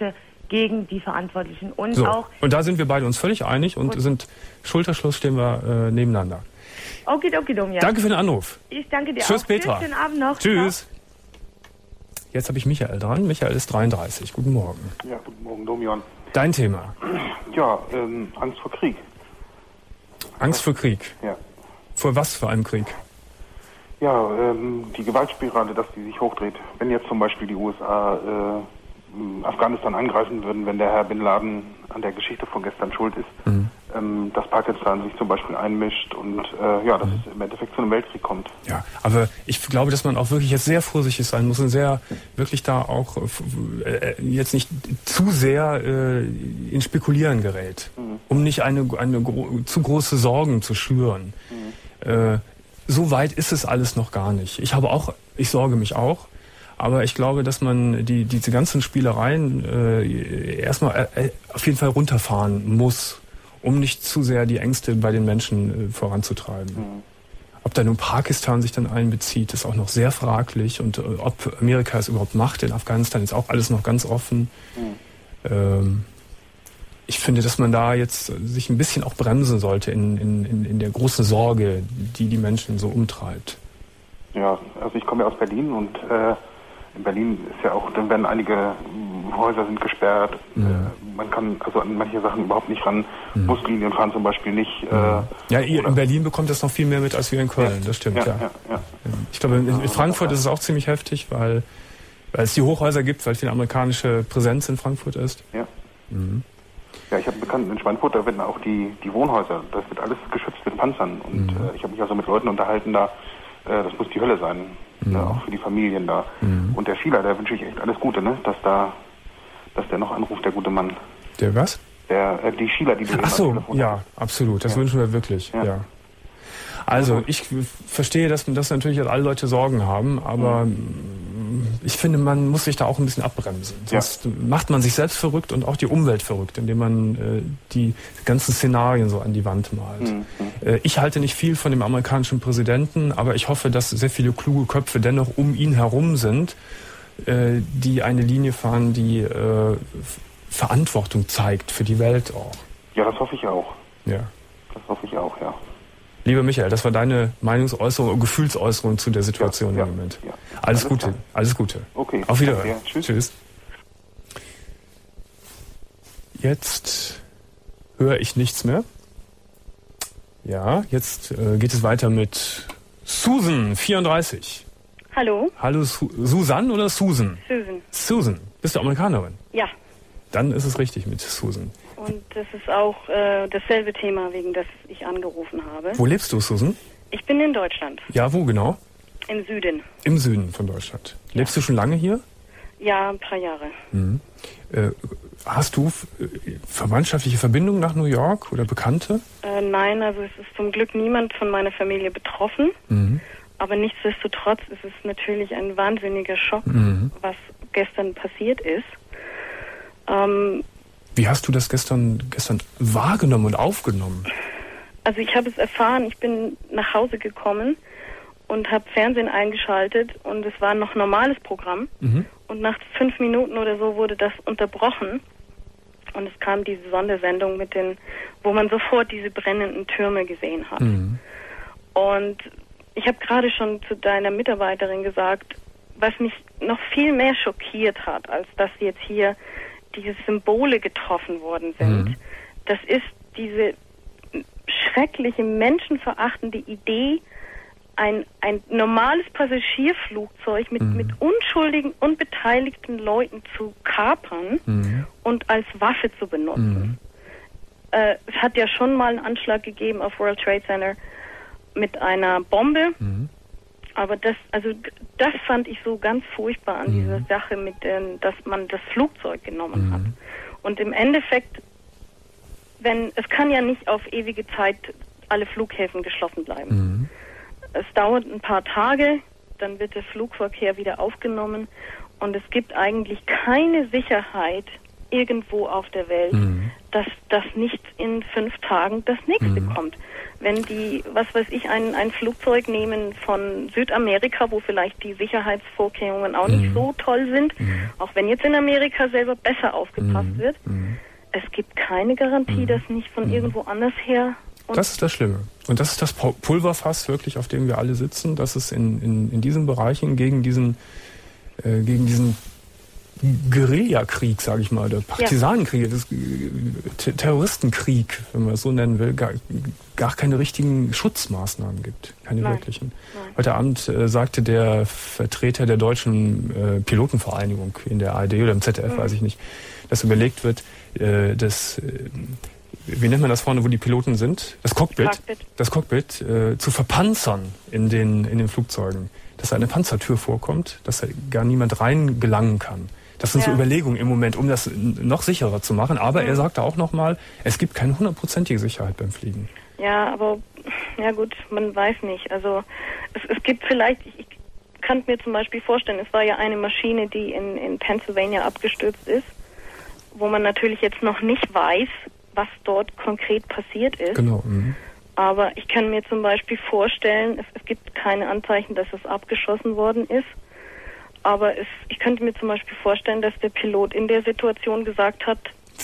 gegen die Verantwortlichen. Und so. auch. Und da sind wir beide uns völlig einig und sind Schulterschluss stehen wir nebeneinander. Okidokidom, ja. Danke für den Anruf. Ich danke dir Tschüss, auch. Petra. Schönen Abend noch. Tschüss. Jetzt habe ich Michael dran. Michael ist 33. Guten Morgen. Ja, guten Morgen, Domian. Dein Thema. Ja, Angst vor Krieg. Angst vor Krieg? Ja. Vor was für einem Krieg? Ja, die Gewaltspirale, dass die sich hochdreht. Wenn jetzt zum Beispiel die USA Afghanistan angreifen würden, wenn der Herr Bin Laden an der Geschichte von gestern schuld ist, dass Pakistan sich zum Beispiel einmischt und dass es im Endeffekt zu einem Weltkrieg kommt. Ja, aber ich glaube, dass man auch wirklich jetzt sehr vorsichtig sein muss und sehr wirklich da auch jetzt nicht zu sehr in Spekulieren gerät, um nicht zu große Sorgen zu schüren. So weit ist es alles noch gar nicht. Ich sorge mich auch. Aber ich glaube, dass man diese ganzen Spielereien erstmal auf jeden Fall runterfahren muss, um nicht zu sehr die Ängste bei den Menschen voranzutreiben. Ob da nun Pakistan sich dann einbezieht, ist auch noch sehr fraglich. Und ob Amerika es überhaupt macht in Afghanistan, ist auch alles noch ganz offen. Ich finde, dass man da jetzt sich ein bisschen auch bremsen sollte in der großen Sorge, die Menschen so umtreibt. Ja, also ich komme ja aus Berlin und in Berlin ist ja auch, dann werden einige Häuser sind gesperrt. Man kann also an manche Sachen überhaupt nicht ran. Buslinien fahren zum Beispiel nicht. Ja, ihr in Berlin bekommt das noch viel mehr mit als wir in Köln, das stimmt, ja. Ich glaube, in Frankfurt ist es auch ziemlich heftig, weil es die Hochhäuser gibt, weil viel amerikanische Präsenz in Frankfurt ist. Ja. Ja, ich habe einen Bekannten in Schweinfurt, da werden auch die Wohnhäuser, das wird alles geschützt mit Panzern. Und ich habe mich also mit Leuten unterhalten da, das muss die Hölle sein, auch für die Familien da. Und der Schieler, der wünsche ich echt alles Gute, ne? Dass der noch anruft, der gute Mann. Der was? Die Schieler, die du Ach so, ja, absolut, das wünschen wir wirklich, ja. Also, ich verstehe, dass natürlich alle Leute Sorgen haben, aber ich finde, man muss sich da auch ein bisschen abbremsen. Sonst macht man sich selbst verrückt und auch die Umwelt verrückt, indem man die ganzen Szenarien so an die Wand malt. Ich halte nicht viel von dem amerikanischen Präsidenten, aber ich hoffe, dass sehr viele kluge Köpfe dennoch um ihn herum sind, die eine Linie fahren, die Verantwortung zeigt für die Welt auch. Ja, das hoffe ich auch. Ja. Das hoffe ich auch, ja. Lieber Michael, das war deine Meinungsäußerung und Gefühlsäußerung zu der Situation im Moment. Ja. Alles Gute, klar. Alles Gute. Okay. Auf Wiederhören. Ja, tschüss. Jetzt höre ich nichts mehr. Ja, jetzt geht es weiter mit Susan, 34. Hallo. Hallo, Susan oder Susan? Susan. Susan. Bist du Amerikanerin? Ja. Dann ist es richtig mit Susan. Und das ist auch dasselbe Thema, wegen das ich angerufen habe. Wo lebst du, Susan? Ich bin in Deutschland. Ja, wo genau? Im Süden. Im Süden von Deutschland. Lebst du schon lange hier? Ja, ein paar Jahre. Hast du verwandtschaftliche Verbindungen nach New York oder Bekannte? Nein, also es ist zum Glück niemand von meiner Familie betroffen. Aber nichtsdestotrotz ist es natürlich ein wahnsinniger Schock, was gestern passiert ist. Wie hast du das gestern wahrgenommen und aufgenommen? Also ich habe es erfahren, ich bin nach Hause gekommen und habe Fernsehen eingeschaltet und es war noch normales Programm. Und nach 5 Minuten oder so wurde das unterbrochen und es kam diese Sondersendung wo man sofort diese brennenden Türme gesehen hat. Und ich habe gerade schon zu deiner Mitarbeiterin gesagt, was mich noch viel mehr schockiert hat, als dass jetzt hier diese Symbole getroffen worden sind. Das ist diese schreckliche, menschenverachtende Idee, ein normales Passagierflugzeug mit unschuldigen, unbeteiligten Leuten zu kapern und als Waffe zu benutzen. Es hat ja schon mal einen Anschlag gegeben auf World Trade Center mit einer Bombe. Aber das fand ich so ganz furchtbar an dieser Sache, dass man das Flugzeug genommen hat. Und im Endeffekt, es kann ja nicht auf ewige Zeit alle Flughäfen geschlossen bleiben. Es dauert ein paar Tage, dann wird der Flugverkehr wieder aufgenommen und es gibt eigentlich keine Sicherheit, irgendwo auf der Welt, dass das nicht in 5 Tagen das nächste kommt. Wenn die, was weiß ich, ein Flugzeug nehmen von Südamerika, wo vielleicht die Sicherheitsvorkehrungen auch nicht so toll sind, auch wenn jetzt in Amerika selber besser aufgepasst wird, es gibt keine Garantie, dass nicht von irgendwo anders her... Das ist das Schlimme. Und das ist das Pulverfass wirklich, auf dem wir alle sitzen, dass es in diesen Bereichen gegen diesen Guerillakrieg, sage ich mal, oder Partisanenkrieg, Terroristenkrieg, wenn man es so nennen will, gar keine richtigen Schutzmaßnahmen gibt. Keine wirklichen. Nein. Heute Abend sagte der Vertreter der deutschen Pilotenvereinigung in der ARD oder im ZDF, weiß ich nicht, dass überlegt wird, wie nennt man das vorne, wo die Piloten sind? Das Cockpit zu verpanzern in den Flugzeugen. Dass da eine Panzertür vorkommt, dass da gar niemand reingelangen kann. Das sind so Überlegungen im Moment, um das noch sicherer zu machen. Aber er sagte auch nochmal, es gibt keine 100%ige Sicherheit beim Fliegen. Ja, aber, ja gut, man weiß nicht. Also, es gibt vielleicht, ich kann mir zum Beispiel vorstellen, es war ja eine Maschine, die in Pennsylvania abgestürzt ist, wo man natürlich jetzt noch nicht weiß, was dort konkret passiert ist. Genau. Aber ich kann mir zum Beispiel vorstellen, es gibt keine Anzeichen, dass es abgeschossen worden ist. Aber ich könnte mir zum Beispiel vorstellen, dass der Pilot in der Situation gesagt hat,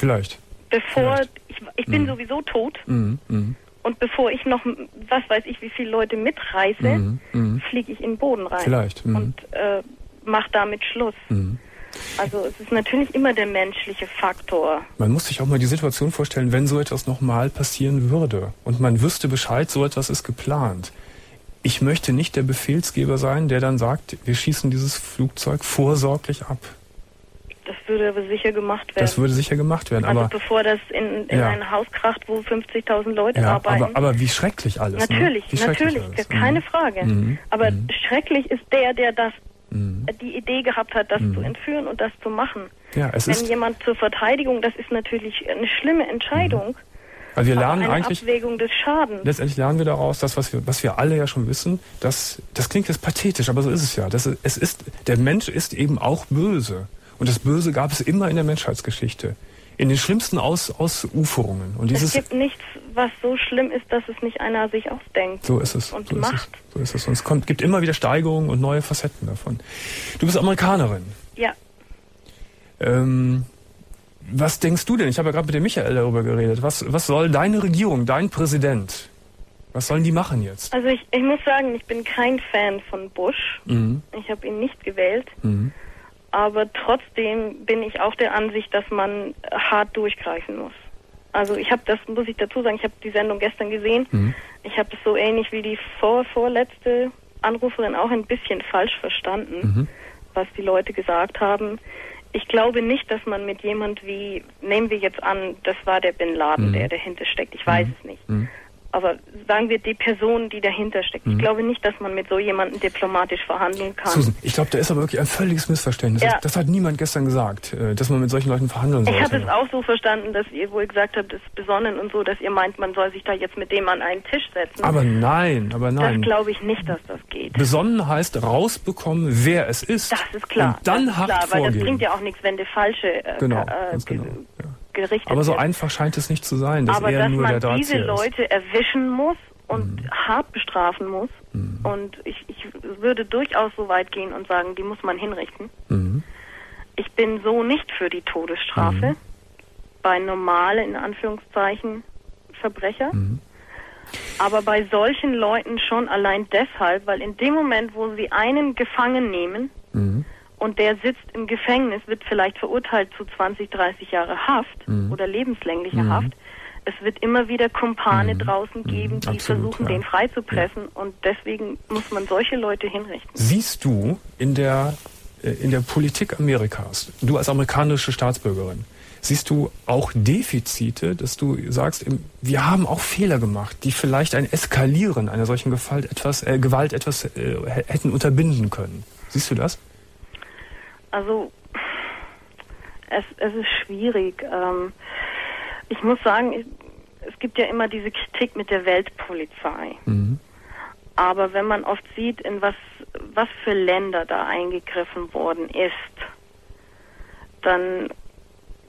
ich bin sowieso tot und bevor ich noch, was weiß ich, wie viele Leute mitreiße, fliege ich in den Boden rein und mache damit Schluss. Also es ist natürlich immer der menschliche Faktor. Man muss sich auch mal die Situation vorstellen, wenn so etwas nochmal passieren würde und man wüsste Bescheid, so etwas ist geplant. Ich möchte nicht der Befehlsgeber sein, der dann sagt, wir schießen dieses Flugzeug vorsorglich ab. Das würde aber sicher gemacht werden. Das würde sicher gemacht werden. Also bevor das in ein Haus kracht, wo 50.000 Leute arbeiten. Aber wie schrecklich alles. Natürlich, keine Frage. Aber schrecklich ist der das die Idee gehabt hat, das zu entführen und das zu machen. Ja, wenn jemand zur Verteidigung, das ist natürlich eine schlimme Entscheidung. Weil wir lernen eine eigentlich Abwägung des Schadens. Letztendlich lernen wir daraus, das, was wir alle ja schon wissen, das klingt jetzt pathetisch, aber so ist es ja. Der Mensch ist eben auch böse. Und das Böse gab es immer in der Menschheitsgeschichte. In den schlimmsten Ausuferungen. Und es gibt nichts, was so schlimm ist, dass es nicht einer sich ausdenkt. So ist es. Und so macht. So ist es. Und es gibt immer wieder Steigerungen und neue Facetten davon. Du bist Amerikanerin. Ja. Was denkst du denn? Ich habe ja gerade mit dem Michael darüber geredet. Was soll deine Regierung, dein Präsident, was sollen die machen jetzt? Also ich muss sagen, ich bin kein Fan von Bush. Ich habe ihn nicht gewählt. Aber trotzdem bin ich auch der Ansicht, dass man hart durchgreifen muss. Also das muss ich dazu sagen, ich habe die Sendung gestern gesehen. Ich habe es so ähnlich wie die vorletzte Anruferin auch ein bisschen falsch verstanden, was die Leute gesagt haben. Ich glaube nicht, dass man mit jemand wie, nehmen wir jetzt an, das war der Bin Laden, der dahinter steckt. Ich weiß es nicht. Aber sagen wir die Person, die dahinter steckt. Ich glaube nicht, dass man mit so jemandem diplomatisch verhandeln kann. Susan, ich glaube, da ist aber wirklich ein völliges Missverständnis. Ja. Das hat niemand gestern gesagt, dass man mit solchen Leuten verhandeln soll. Ich habe es auch so verstanden, dass ihr wohl gesagt habt, es ist besonnen und so, dass ihr meint, man soll sich da jetzt mit dem an einen Tisch setzen. Aber nein. Das glaube ich nicht, dass das geht. Besonnen heißt rausbekommen, wer es ist. Das ist klar. Und dann hart vorgehen. Weil das bringt ja auch nichts, wenn der falsche gerichtet aber so wird. einfach scheint es nicht zu sein, dass er nur der Drahtzieher ist. Aber dass man diese Leute erwischen muss und hart bestrafen muss und ich würde durchaus so weit gehen und sagen, die muss man hinrichten. Ich bin so nicht für die Todesstrafe bei normalen, in Anführungszeichen, Verbrecher. Aber bei solchen Leuten schon allein deshalb, weil in dem Moment, wo sie einen gefangen nehmen und der sitzt im Gefängnis, wird vielleicht verurteilt zu 20, 30 Jahre Haft oder lebenslängliche Haft. Es wird immer wieder Kumpane draußen geben, die versuchen, den freizupressen und deswegen muss man solche Leute hinrichten. Siehst du in der Politik Amerikas, du als amerikanische Staatsbürgerin, siehst du auch Defizite, dass du sagst, wir haben auch Fehler gemacht, die vielleicht ein Eskalieren einer solchen Gewalt etwas hätten unterbinden können? Siehst du das? Also es ist schwierig. Ich muss sagen, es gibt ja immer diese Kritik mit der Weltpolizei. Aber wenn man oft sieht, in was für Länder da eingegriffen worden ist, dann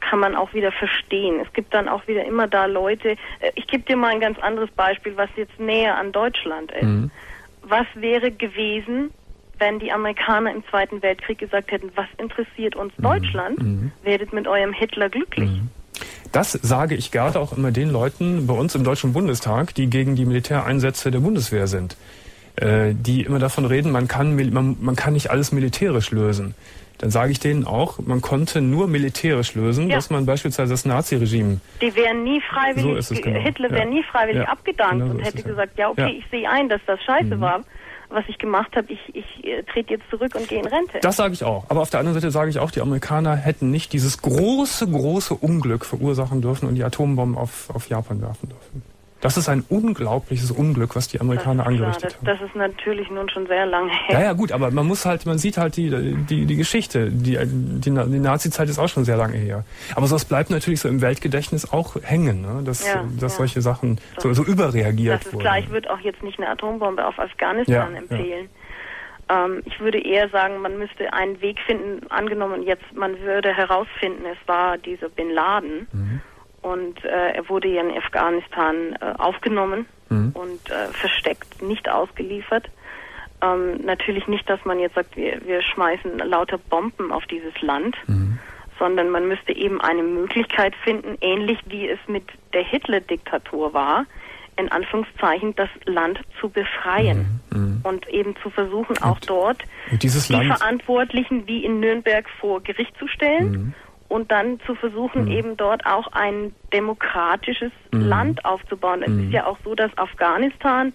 kann man auch wieder verstehen. Es gibt dann auch wieder immer da Leute, ich gebe dir mal ein ganz anderes Beispiel, was jetzt näher an Deutschland ist. Mhm. Was wäre gewesen, wenn die Amerikaner im Zweiten Weltkrieg gesagt hätten, was interessiert uns Deutschland, werdet mit eurem Hitler glücklich. Mhm. Das sage ich gerade auch immer den Leuten bei uns im Deutschen Bundestag, die gegen die Militäreinsätze der Bundeswehr sind. Die immer davon reden, man kann nicht alles militärisch lösen. Dann sage ich denen auch, man konnte nur militärisch lösen, dass man beispielsweise das Naziregime... Die wären nie freiwillig, so genau. Hitler wäre nie freiwillig abgedankt und hätte gesagt, ich sehe ein, dass das scheiße war, was ich gemacht habe, ich trete jetzt zurück und gehe in Rente. Das sage ich auch. Aber auf der anderen Seite sage ich auch, die Amerikaner hätten nicht dieses große Unglück verursachen dürfen und die Atombomben auf Japan werfen dürfen. Das ist ein unglaubliches Unglück, was die Amerikaner angerichtet haben. Das ist natürlich nun schon sehr lange her. Ja gut, aber man sieht halt die Geschichte. Die Nazi-Zeit ist auch schon sehr lange her. Aber sowas bleibt natürlich so im Weltgedächtnis auch hängen, ne? Dass solche Sachen so überreagiert wurden. Gleich wird auch jetzt nicht eine Atombombe auf Afghanistan empfehlen. Ja. Ich würde eher sagen, man müsste einen Weg finden, angenommen jetzt, man würde herausfinden, es war dieser Bin Laden. Mhm. Und er wurde ja in Afghanistan aufgenommen und versteckt, nicht ausgeliefert. Natürlich nicht, dass man jetzt sagt, wir schmeißen lauter Bomben auf dieses Land, sondern man müsste eben eine Möglichkeit finden, ähnlich wie es mit der Hitler-Diktatur war, in Anführungszeichen das Land zu befreien und eben zu versuchen, auch dort die Verantwortlichen wie in Nürnberg vor Gericht zu stellen. Und dann zu versuchen, eben dort auch ein demokratisches Land aufzubauen. Es ist ja auch so, dass Afghanistan,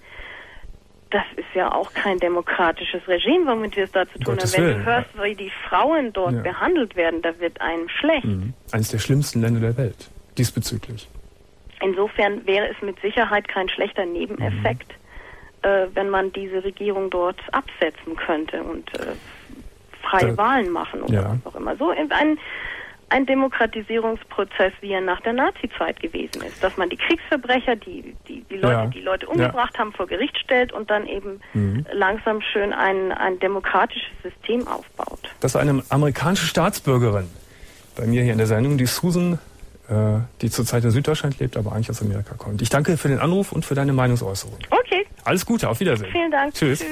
das ist ja auch kein demokratisches Regime, womit wir es da zu tun haben. Wenn du hörst, wie die Frauen dort behandelt werden, da wird einem schlecht. Eines der schlimmsten Länder der Welt, diesbezüglich. Insofern wäre es mit Sicherheit kein schlechter Nebeneffekt, wenn man diese Regierung dort absetzen könnte und freie Wahlen machen oder was auch immer. So ein Demokratisierungsprozess, wie er nach der Nazi-Zeit gewesen ist. Dass man die Kriegsverbrecher, die Leute umgebracht haben, vor Gericht stellt und dann eben langsam schön ein demokratisches System aufbaut. Das ist eine amerikanische Staatsbürgerin bei mir hier in der Sendung, die Susan, die zurzeit in Süddeutschland lebt, aber eigentlich aus Amerika kommt. Ich danke für den Anruf und für deine Meinungsäußerung. Okay. Alles Gute, auf Wiedersehen. Vielen Dank. Tschüss.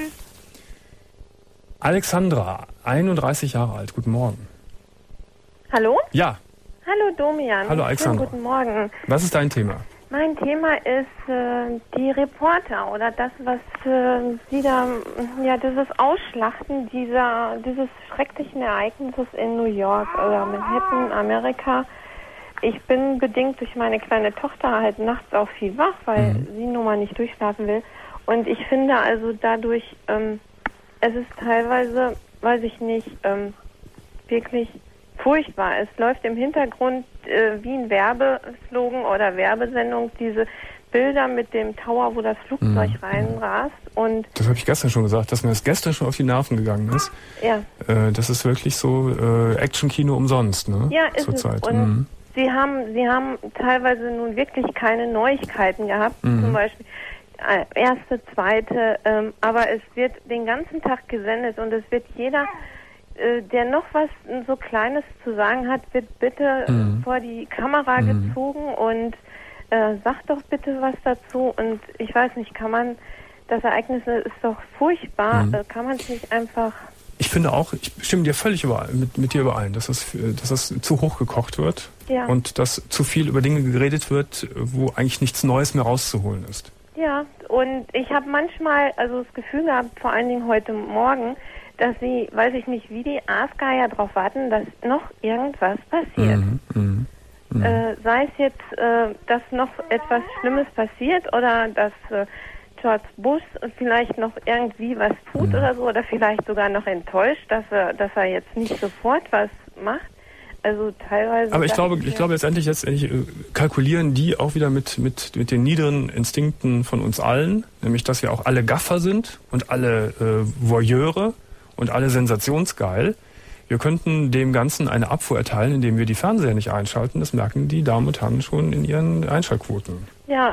Alexandra, 31 Jahre alt, guten Morgen. Hallo? Ja. Hallo Domian. Hallo Alexander. Guten Morgen. Was ist dein Thema? Mein Thema ist die Reporter oder das, was sie da, dieses Ausschlachten dieses schrecklichen Ereignisses in New York oder Manhattan, Amerika. Ich bin bedingt durch meine kleine Tochter halt nachts auch viel wach, weil sie nun mal nicht durchschlafen will. Und ich finde also dadurch, es ist teilweise, weiß ich nicht, wirklich furchtbar. Es läuft im Hintergrund wie ein Werbeslogan oder Werbesendung diese Bilder mit dem Tower, wo das Flugzeug reinrast. Und das habe ich gestern schon gesagt, dass mir das gestern schon auf die Nerven gegangen ist. Ja. Das ist wirklich so Action-Kino umsonst, ne? Ja, ist es. Und sie haben teilweise nun wirklich keine Neuigkeiten gehabt, zum Beispiel erste, zweite, aber es wird den ganzen Tag gesendet und es wird jeder, der noch was so Kleines zu sagen hat, wird bitte vor die Kamera gezogen und sagt doch bitte was dazu. Und ich weiß nicht, das Ereignis ist doch furchtbar, kann man es nicht einfach... Ich finde auch, ich stimme dir völlig mit dir überein, dass es zu hoch gekocht wird und dass zu viel über Dinge geredet wird, wo eigentlich nichts Neues mehr rauszuholen ist. Ja, und ich habe manchmal das Gefühl gehabt, vor allen Dingen heute Morgen, dass sie, weiß ich nicht, wie die Aasgeier darauf warten, dass noch irgendwas passiert. Sei es jetzt, dass noch etwas Schlimmes passiert oder dass George Bush vielleicht noch irgendwie was tut oder so, oder vielleicht sogar noch enttäuscht, dass er jetzt nicht sofort was macht. Also teilweise... Aber ich glaube letztendlich kalkulieren die auch wieder mit den niederen Instinkten von uns allen, nämlich dass wir auch alle Gaffer sind und alle Voyeure und alle sensationsgeil. Wir könnten dem Ganzen eine Abfuhr erteilen, indem wir die Fernseher nicht einschalten. Das merken die Damen und Herren schon in ihren Einschaltquoten. Ja,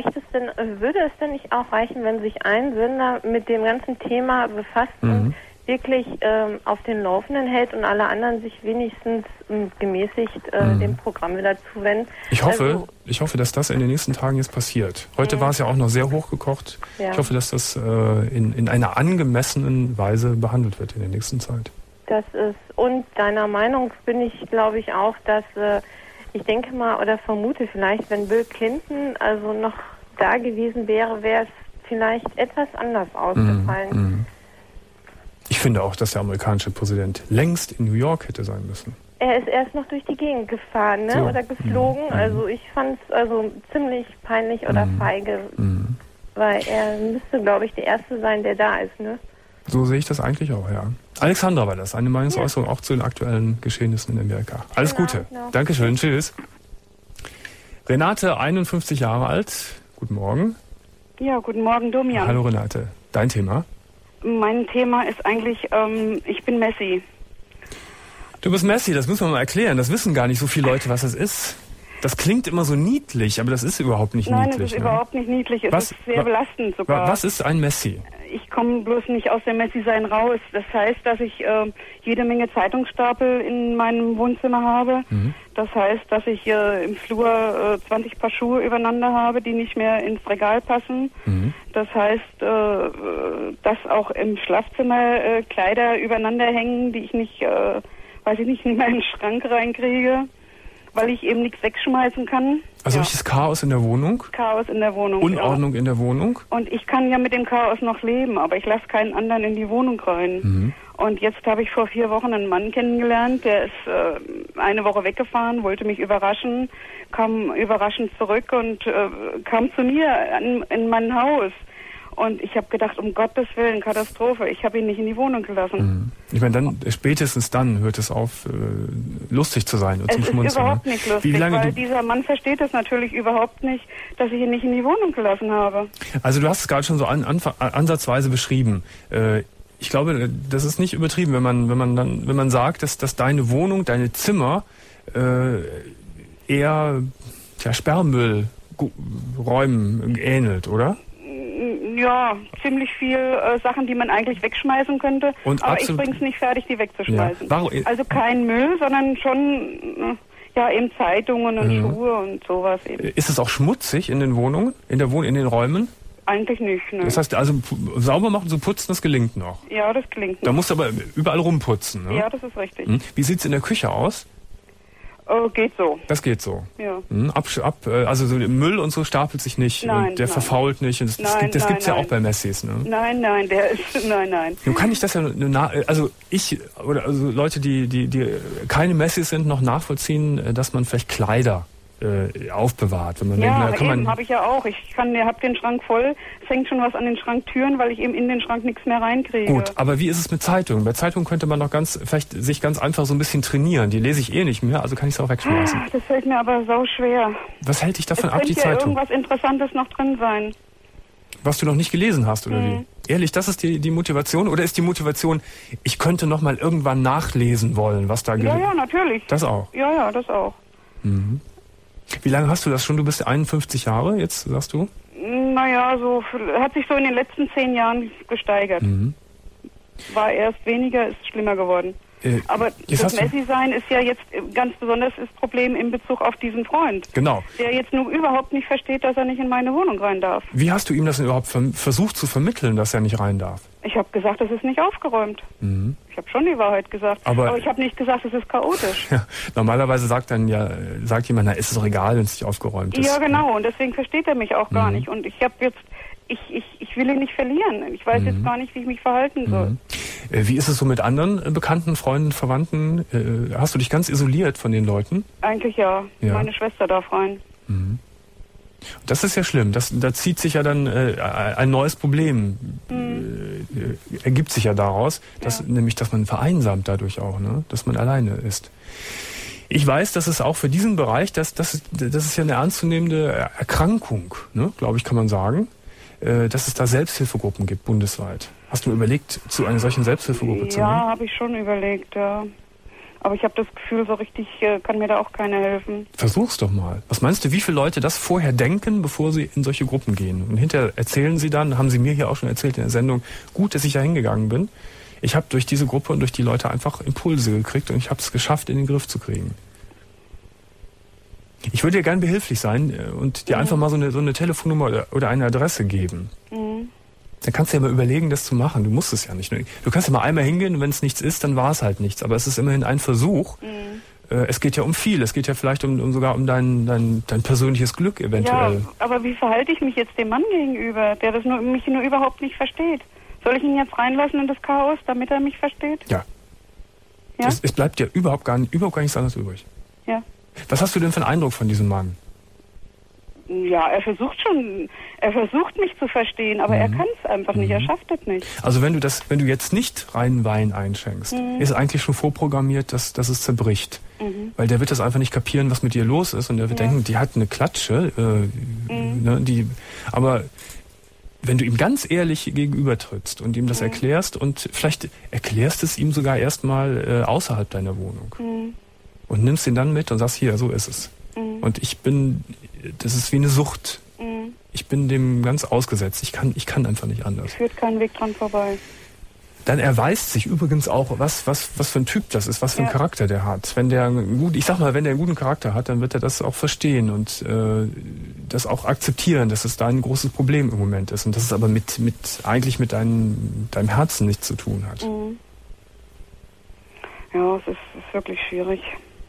würde es denn nicht auch reichen, wenn sich ein Sender mit dem ganzen Thema befasst und wirklich auf den Laufenden hält und alle anderen sich wenigstens gemäßigt dem Programm wieder zuwenden. Ich hoffe, dass das in den nächsten Tagen jetzt passiert. Heute war es ja auch noch sehr hochgekocht. Ja. Ich hoffe, dass das in einer angemessenen Weise behandelt wird in der nächsten Zeit. Das ist, und deiner Meinung bin ich, glaube ich, auch, dass ich denke mal oder vermute vielleicht, wenn Bill Clinton also noch da gewesen wäre, wäre es vielleicht etwas anders ausgefallen. Ich finde auch, dass der amerikanische Präsident längst in New York hätte sein müssen. Er ist erst noch durch die Gegend gefahren, ne? So. Oder geflogen. Also ich fand es also ziemlich peinlich oder feige. Weil er müsste, glaube ich, der Erste sein, der da ist, ne? So sehe ich das eigentlich auch, ja. Alexandra war das, eine Meinungsäußerung auch zu den aktuellen Geschehnissen in Amerika. Alles Gute. Dankeschön, tschüss. Renate, 51 Jahre alt. Guten Morgen. Ja, guten Morgen, Domian. Hallo Renate. Dein Thema? Mein Thema ist eigentlich, ich bin Messi. Du bist Messi, das müssen wir mal erklären. Das wissen gar nicht so viele Leute, was das ist. Das klingt immer so niedlich, aber das ist überhaupt nicht niedlich. Nein, es ist überhaupt nicht niedlich. Es ist sehr belastend sogar. Was ist ein Messi? Ich komme bloß nicht aus dem Messi-Sein raus. Das heißt, dass ich jede Menge Zeitungsstapel in meinem Wohnzimmer habe. Das heißt, dass ich im Flur 20 Paar Schuhe übereinander habe, die nicht mehr ins Regal passen. Das heißt, dass auch im Schlafzimmer Kleider übereinander hängen, die ich nicht, in meinen Schrank reinkriege, weil ich eben nichts wegschmeißen kann. Also richtiges Chaos in der Wohnung? Chaos in der Wohnung. Unordnung in der Wohnung? Und ich kann ja mit dem Chaos noch leben, aber ich lasse keinen anderen in die Wohnung rein. Und jetzt habe ich vor 4 Wochen einen Mann kennengelernt, der ist eine Woche weggefahren, wollte mich überraschen, kam überraschend zurück und kam zu mir in mein Haus. Und ich habe gedacht, um Gottes Willen, Katastrophe. Ich habe ihn nicht in die Wohnung gelassen. Ich meine, spätestens dann hört es auf, lustig zu sein und zum Schmunzeln. Es ist überhaupt nicht lustig, weil dieser Mann versteht es natürlich überhaupt nicht, dass ich ihn nicht in die Wohnung gelassen habe. Also du hast es gerade schon so ansatzweise beschrieben. Ich glaube, das ist nicht übertrieben, wenn man sagt, dass deine Wohnung, deine Zimmer eher Sperrmüllräumen ähnelt, oder? Ja, ziemlich viel Sachen, die man eigentlich wegschmeißen könnte. Aber ich bringe es nicht fertig, die wegzuschmeißen. Ja. Also kein Müll, sondern schon eben Zeitungen und Schuhe und sowas eben. Ist es auch schmutzig in den Wohnungen, in den Räumen? Eigentlich nicht, ne. Das heißt, also sauber machen, so putzen, das gelingt noch? Ja, das gelingt noch. Da musst du aber überall rumputzen, ne? Ja, das ist richtig. Wie sieht's in der Küche aus? Geht so. Das geht so. Ja. Also so Müll und so stapelt sich nicht. Nein, und der verfault nicht. Und das gibt's ja auch bei Messis, ne? Nein, nein. Nun kann ich das ja, Leute, die keine Messis sind, noch nachvollziehen, dass man vielleicht Kleider aufbewahrt. Wenn man habe ich ja auch. Ich habe den Schrank voll. Es hängt schon was an den Schranktüren, weil ich eben in den Schrank nichts mehr reinkriege. Gut, aber wie ist es mit Zeitungen? Bei Zeitungen könnte man doch vielleicht sich ganz einfach so ein bisschen trainieren. Die lese ich nicht mehr, also kann ich es auch wegschmeißen. Das fällt mir aber sau schwer. Was hält dich davon ab, die Zeitung? Könnte ja irgendwas Interessantes noch drin sein. Was du noch nicht gelesen hast, oder wie? Ehrlich, das ist die Motivation? Oder ist die Motivation, ich könnte noch mal irgendwann nachlesen wollen, was da Ja, natürlich. Das auch? Ja, das auch. Wie lange hast du das schon? Du bist 51 Jahre jetzt, sagst du? Naja, hat sich so in den letzten 10 Jahren gesteigert. War erst weniger, ist schlimmer geworden. Aber das Messi-Sein ist ja jetzt ganz besonders das Problem in Bezug auf diesen Freund. Genau. Der jetzt nur überhaupt nicht versteht, dass er nicht in meine Wohnung rein darf. Wie hast du ihm das denn überhaupt versucht zu vermitteln, dass er nicht rein darf? Ich habe gesagt, es ist nicht aufgeräumt. Ich habe schon die Wahrheit gesagt. Aber ich habe nicht gesagt, es ist chaotisch. Ja, normalerweise sagt jemand, na, ist es doch egal, wenn es nicht aufgeräumt ist. Ja, genau. Und deswegen versteht er mich auch gar nicht. Und ich habe jetzt, ich will ihn nicht verlieren. Ich weiß jetzt gar nicht, wie ich mich verhalten soll. Wie ist es so mit anderen Bekannten, Freunden, Verwandten? Hast du dich ganz isoliert von den Leuten? Eigentlich ja. Meine Schwester darf rein. Das ist ja schlimm. Da zieht sich ja dann ein neues Problem. Ergibt sich ja daraus, nämlich, dass man vereinsamt dadurch auch, ne? Dass man alleine ist. Ich weiß, dass es auch für diesen Bereich, das ist ja eine ernstzunehmende Erkrankung, ne? Glaube ich, kann man sagen, dass es da Selbsthilfegruppen gibt bundesweit. Hast du überlegt, zu einer solchen Selbsthilfegruppe zu gehen? Ja, habe ich schon überlegt, ja. Aber ich habe das Gefühl, so richtig kann mir da auch keiner helfen. Versuch's doch mal. Was meinst du, wie viele Leute das vorher denken, bevor sie in solche Gruppen gehen? Und hinterher erzählen sie dann, haben sie mir hier auch schon erzählt in der Sendung, gut, dass ich da hingegangen bin. Ich habe durch diese Gruppe und durch die Leute einfach Impulse gekriegt und ich habe es geschafft, in den Griff zu kriegen. Ich würde dir gern behilflich sein und dir einfach mal so eine Telefonnummer oder eine Adresse geben. Dann kannst du ja mal überlegen, das zu machen. Du musst es ja nicht. Du kannst ja mal einmal hingehen und wenn es nichts ist, dann war es halt nichts. Aber es ist immerhin ein Versuch. Es geht ja um viel. Es geht ja vielleicht sogar um dein persönliches Glück eventuell. Ja, aber wie verhalte ich mich jetzt dem Mann gegenüber, der mich nur überhaupt nicht versteht? Soll ich ihn jetzt reinlassen in das Chaos, damit er mich versteht? Ja. Es bleibt dir überhaupt gar nichts anderes übrig. Ja. Was hast du denn für einen Eindruck von diesem Mann? Ja, er versucht mich zu verstehen, aber er kann es einfach nicht, er schafft es nicht. Also wenn du jetzt nicht reinen Wein einschenkst, ist eigentlich schon vorprogrammiert, dass es zerbricht. Weil der wird das einfach nicht kapieren, was mit dir los ist und der wird denken, die hat eine Klatsche, aber wenn du ihm ganz ehrlich gegenübertrittst und ihm das erklärst und vielleicht erklärst es ihm sogar erstmal außerhalb deiner Wohnung und nimmst ihn dann mit und sagst, hier, so ist es. Und das ist wie eine Sucht. Ich bin dem ganz ausgesetzt. Ich kann einfach nicht anders. Führt keinen Weg dran vorbei. Dann erweist sich übrigens auch, was für ein Typ das ist, was für einen Charakter der hat. Wenn der einen guten Charakter hat, dann wird er das auch verstehen und das auch akzeptieren, dass es dein großes Problem im Moment ist und dass es aber eigentlich mit deinem Herzen nichts zu tun hat. Ja, es ist wirklich schwierig.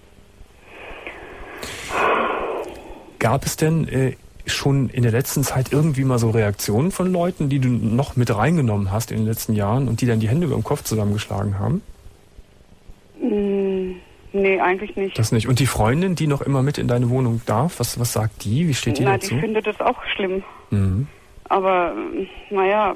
Gab es denn schon in der letzten Zeit irgendwie mal so Reaktionen von Leuten, die du noch mit reingenommen hast in den letzten Jahren und die dann die Hände über dem Kopf zusammengeschlagen haben? Nee, eigentlich nicht. Das nicht. Und die Freundin, die noch immer mit in deine Wohnung darf, was sagt die? Wie steht die dazu? Die findet das auch schlimm. Aber, naja,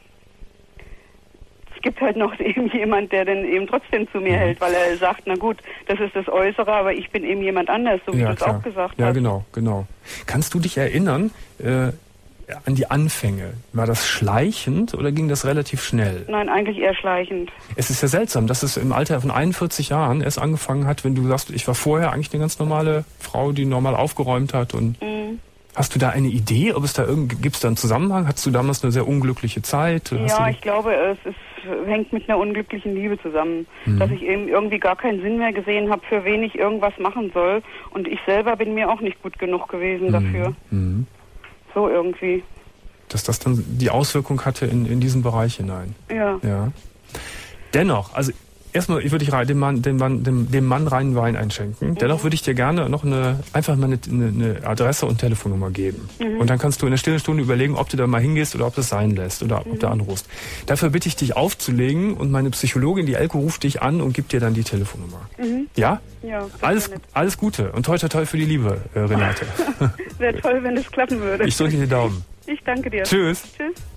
es gibt halt noch eben jemand, der dann eben trotzdem zu mir hält, weil er sagt, na gut, das ist das Äußere, aber ich bin eben jemand anders, so wie du es auch gesagt hast. Ja, genau. Kannst du dich erinnern an die Anfänge? War das schleichend oder ging das relativ schnell? Nein, eigentlich eher schleichend. Es ist ja seltsam, dass es im Alter von 41 Jahren erst angefangen hat, wenn du sagst, ich war vorher eigentlich eine ganz normale Frau, die normal aufgeräumt hat. Und hast du da eine Idee, ob es da gibt es da einen Zusammenhang? Hattest du damals eine sehr unglückliche Zeit? Ja, ich glaube, es hängt mit einer unglücklichen Liebe zusammen. Dass ich eben irgendwie gar keinen Sinn mehr gesehen habe, für wen ich irgendwas machen soll. Und ich selber bin mir auch nicht gut genug gewesen dafür. So irgendwie. Dass das dann die Auswirkung hatte in diesen Bereich hinein. Ja. Dennoch, also erstmal würde ich dem Mann reinen Wein einschenken. Dennoch würde ich dir gerne noch einfach mal eine Adresse und Telefonnummer geben. Und dann kannst du in der stillen Stunde überlegen, ob du da mal hingehst oder ob du es sein lässt oder ob du anrufst. Dafür bitte ich dich aufzulegen und meine Psychologin, die Elke, ruft dich an und gibt dir dann die Telefonnummer. Ja? Ja. Alles Gute und toi toi toi für die Liebe, Renate. Wäre toll, wenn es klappen würde. Ich drücke dir die Daumen. Ich danke dir. Tschüss. Tschüss.